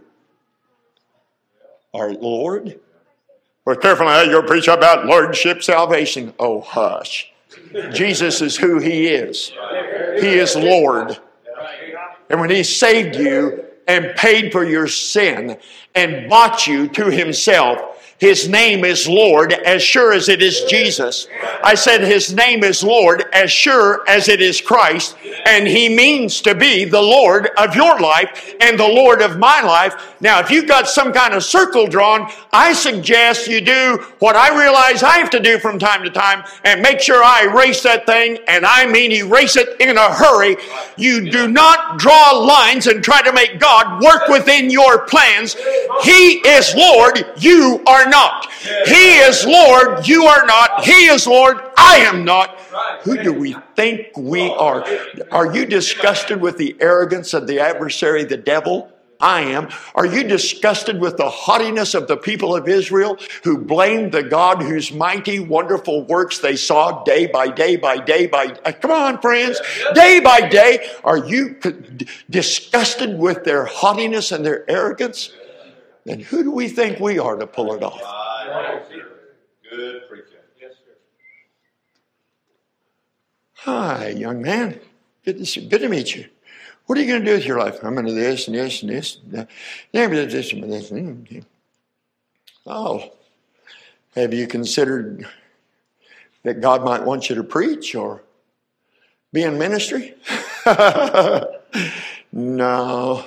Our Lord? We're careful how you preach about lordship salvation. Oh, hush. Jesus is who he is. He is Lord. And when he saved you and paid for your sin and bought you to himself, his name is Lord as sure as it is Jesus. I said his name is Lord as sure as it is Christ. And he means to be the Lord of your life and the Lord of my life. Now, if you've got some kind of circle drawn, I suggest you do what I realize I have to do from time to time and make sure I erase that thing, and I mean erase it in a hurry. You do not draw lines and try to make God work within your plans. He is Lord, you are not. He is Lord, you are not. He is Lord, I am not. Who do we think we are? Are you disgusted with the arrogance of the adversary, the devil? I am. Are you disgusted with the haughtiness of the people of Israel who blamed the God whose mighty, wonderful works they saw day by day by day by day? Come on, friends. Day by day. Are you disgusted with their haughtiness and their arrogance? Then who do we think we are to pull it off? Good preaching. Yes, sir. Hi, young man. Good to see, good to meet you. What are you going to do with your life? I'm going to do this and this and this. And this and this. Oh, have you considered that God might want you to preach or be in ministry? No.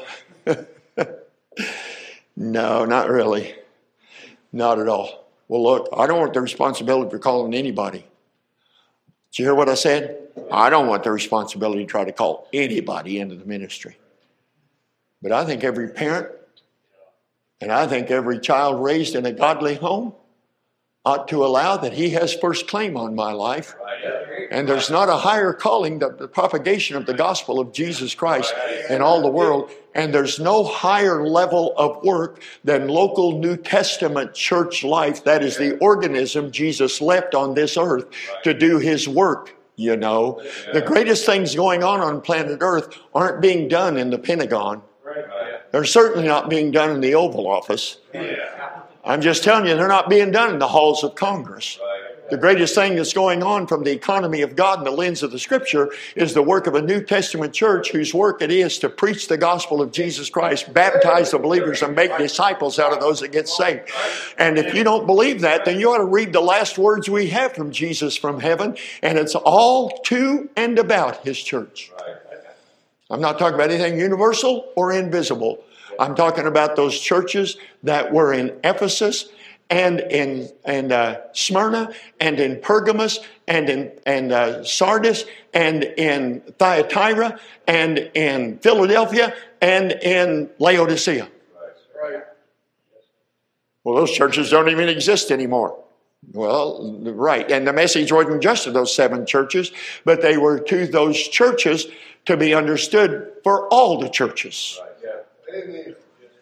No, not really. Not at all. Well, look, I don't want the responsibility for calling anybody. Did you hear what I said? I don't want the responsibility to try to call anybody into the ministry. But I think every parent and I think every child raised in a godly home ought to allow that he has first claim on my life. And there's not a higher calling than the propagation of the gospel of Jesus Christ in all the world. And there's no higher level of work than local New Testament church life. That is the organism Jesus left on this earth to do his work, you know. The greatest things going on on planet Earth aren't being done in the Pentagon. They're certainly not being done in the Oval Office. I'm just telling you, they're not being done in the halls of Congress. The greatest thing that's going on from the economy of God and the lens of the Scripture is the work of a New Testament church whose work it is to preach the gospel of Jesus Christ, baptize the believers, and make disciples out of those that get saved. And if you don't believe that, then you ought to read the last words we have from Jesus from heaven, and it's all to and about his church. I'm not talking about anything universal or invisible. I'm talking about those churches that were in Ephesus and in and uh, Smyrna and in Pergamos and in and uh, Sardis and in Thyatira and in Philadelphia and in Laodicea. Right. Well, those churches don't even exist anymore. Well, right. And the message wasn't just to those seven churches, but they were to those churches to be understood for all the churches. Right. Yeah. Amen.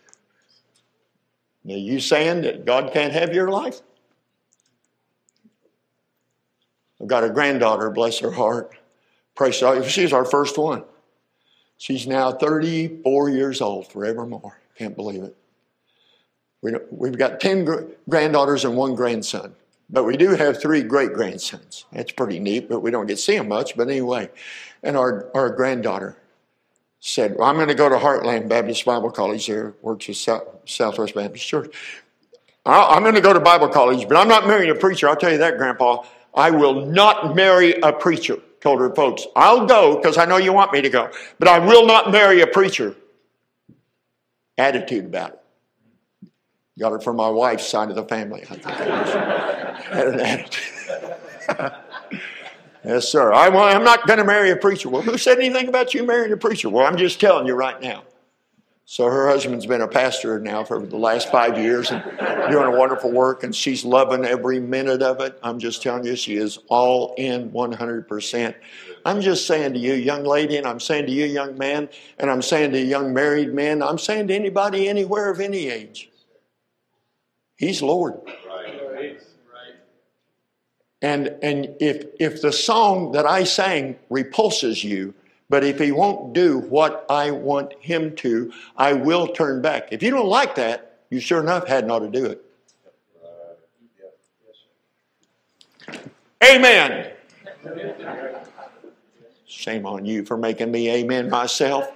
Now, you saying that God can't have your life? I've got a granddaughter, bless her heart. Praise God. She's our first one. She's now thirty-four years old, forevermore. Can't believe it. We we've got ten gr- granddaughters and one grandson. But we do have three great-grandsons. That's pretty neat, but we don't get to see them much. But anyway, and our, our granddaughter said, well, I'm going to go to Heartland Baptist Bible College there, works at South, Southwest Baptist Church. I'm going to go to Bible college, but I'm not marrying a preacher. I'll tell you that, Grandpa. I will not marry a preacher. told her folks, I'll go because I know you want me to go, but I will not marry a preacher. Attitude about it. Got it from my wife's side of the family, I think. Had an attitude. Yes, sir. I, well, I'm not going to marry a preacher. Well, who said anything about you marrying a preacher? Well, I'm just telling you right now. So her husband's been a pastor now for the last five years and doing a wonderful work, and she's loving every minute of it. I'm just telling you, she is all in one hundred percent. I'm just saying to you, young lady, and I'm saying to you, young man, and I'm saying to young married men, I'm saying to anybody anywhere of any age, He's Lord. Right. And and if if the song that I sang repulses you, but if He won't do what I want Him to, I will turn back. If you don't like that, you sure enough hadn't ought to do it. Amen. Shame on you for making me amen myself.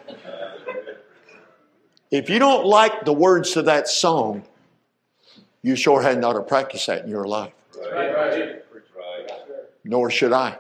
If you don't like the words to that song, you sure hadn't ought to practice that in your life. Right. Right. Nor should I.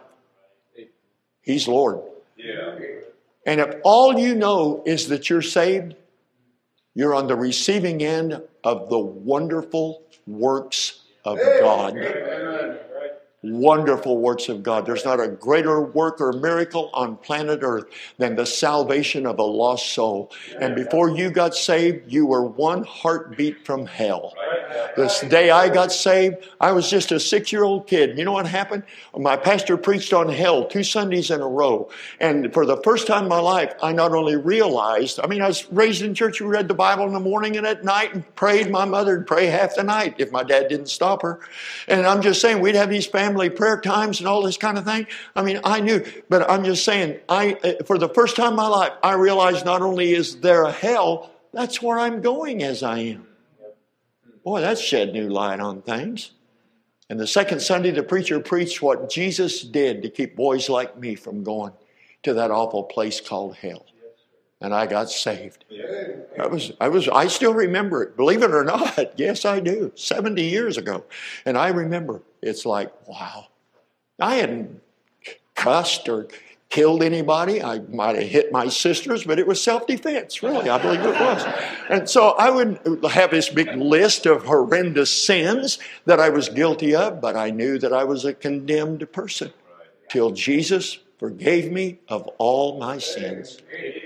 He's Lord. Yeah. And if all you know is that you're saved, you're on the receiving end of the wonderful works of God. Amen. Wonderful works of God. There's not a greater work or miracle on planet Earth than the salvation of a lost soul. And before you got saved, you were one heartbeat from hell. This day I got saved, I was just a six-year-old kid. You know what happened? My pastor preached on hell two Sundays in a row. And for the first time in my life, I not only realized, I mean, I was raised in church. We read the Bible in the morning and at night and prayed. My mother would pray half the night if my dad didn't stop her. And I'm just saying, we'd have these family prayer times and all this kind of thing. I mean, I knew, but I'm just saying, I for the first time in my life, I realized not only is there a hell, that's where I'm going as I am. Boy, that shed new light on things. And the second Sunday, the preacher preached what Jesus did to keep boys like me from going to that awful place called hell. And I got saved. I was, I was, I still remember it. Believe it or not, yes, I do. seventy years ago. And I remember, it's like, wow. I hadn't cussed or killed anybody. I might have hit my sisters, but it was self-defense, really. I believe it was. And so I would have this big list of horrendous sins that I was guilty of, but I knew that I was a condemned person till Jesus forgave me of all my sins.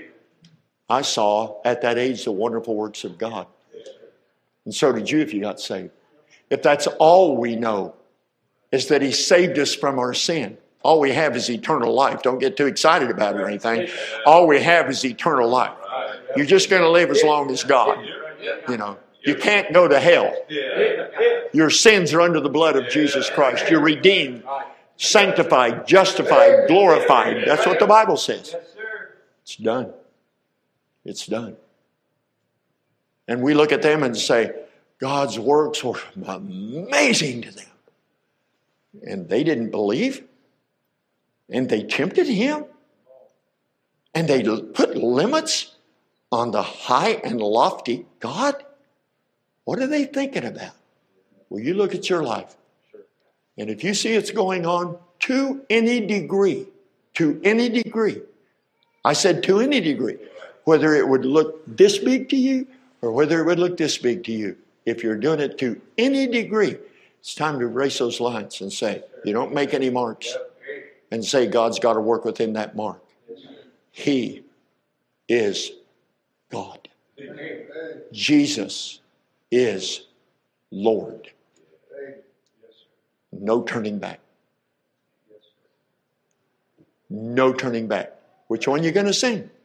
I saw at that age the wonderful works of God. And so did you if you got saved. If that's all we know, is that He saved us from our sin. All we have is eternal life. Don't get too excited about it or anything. All we have is eternal life. You're just going to live as long as God. You know, you can't go to hell. Your sins are under the blood of Jesus Christ. You're redeemed, sanctified, justified, glorified. That's what the Bible says. It's done. It's done. And we look at them and say, God's works were amazing to them. And they didn't believe. And they tempted Him. And they put limits on the high and lofty God. What are they thinking about? Well, you look at your life. And if you see it's going on to any degree, to any degree, I said to any degree, whether it would look this big to you or whether it would look this big to you, if you're doing it to any degree, it's time to erase those lines and say, you don't make any marks. And say God's got to work within that mark. He is God. Jesus is Lord. No turning back. No turning back. Which one are you going to sing?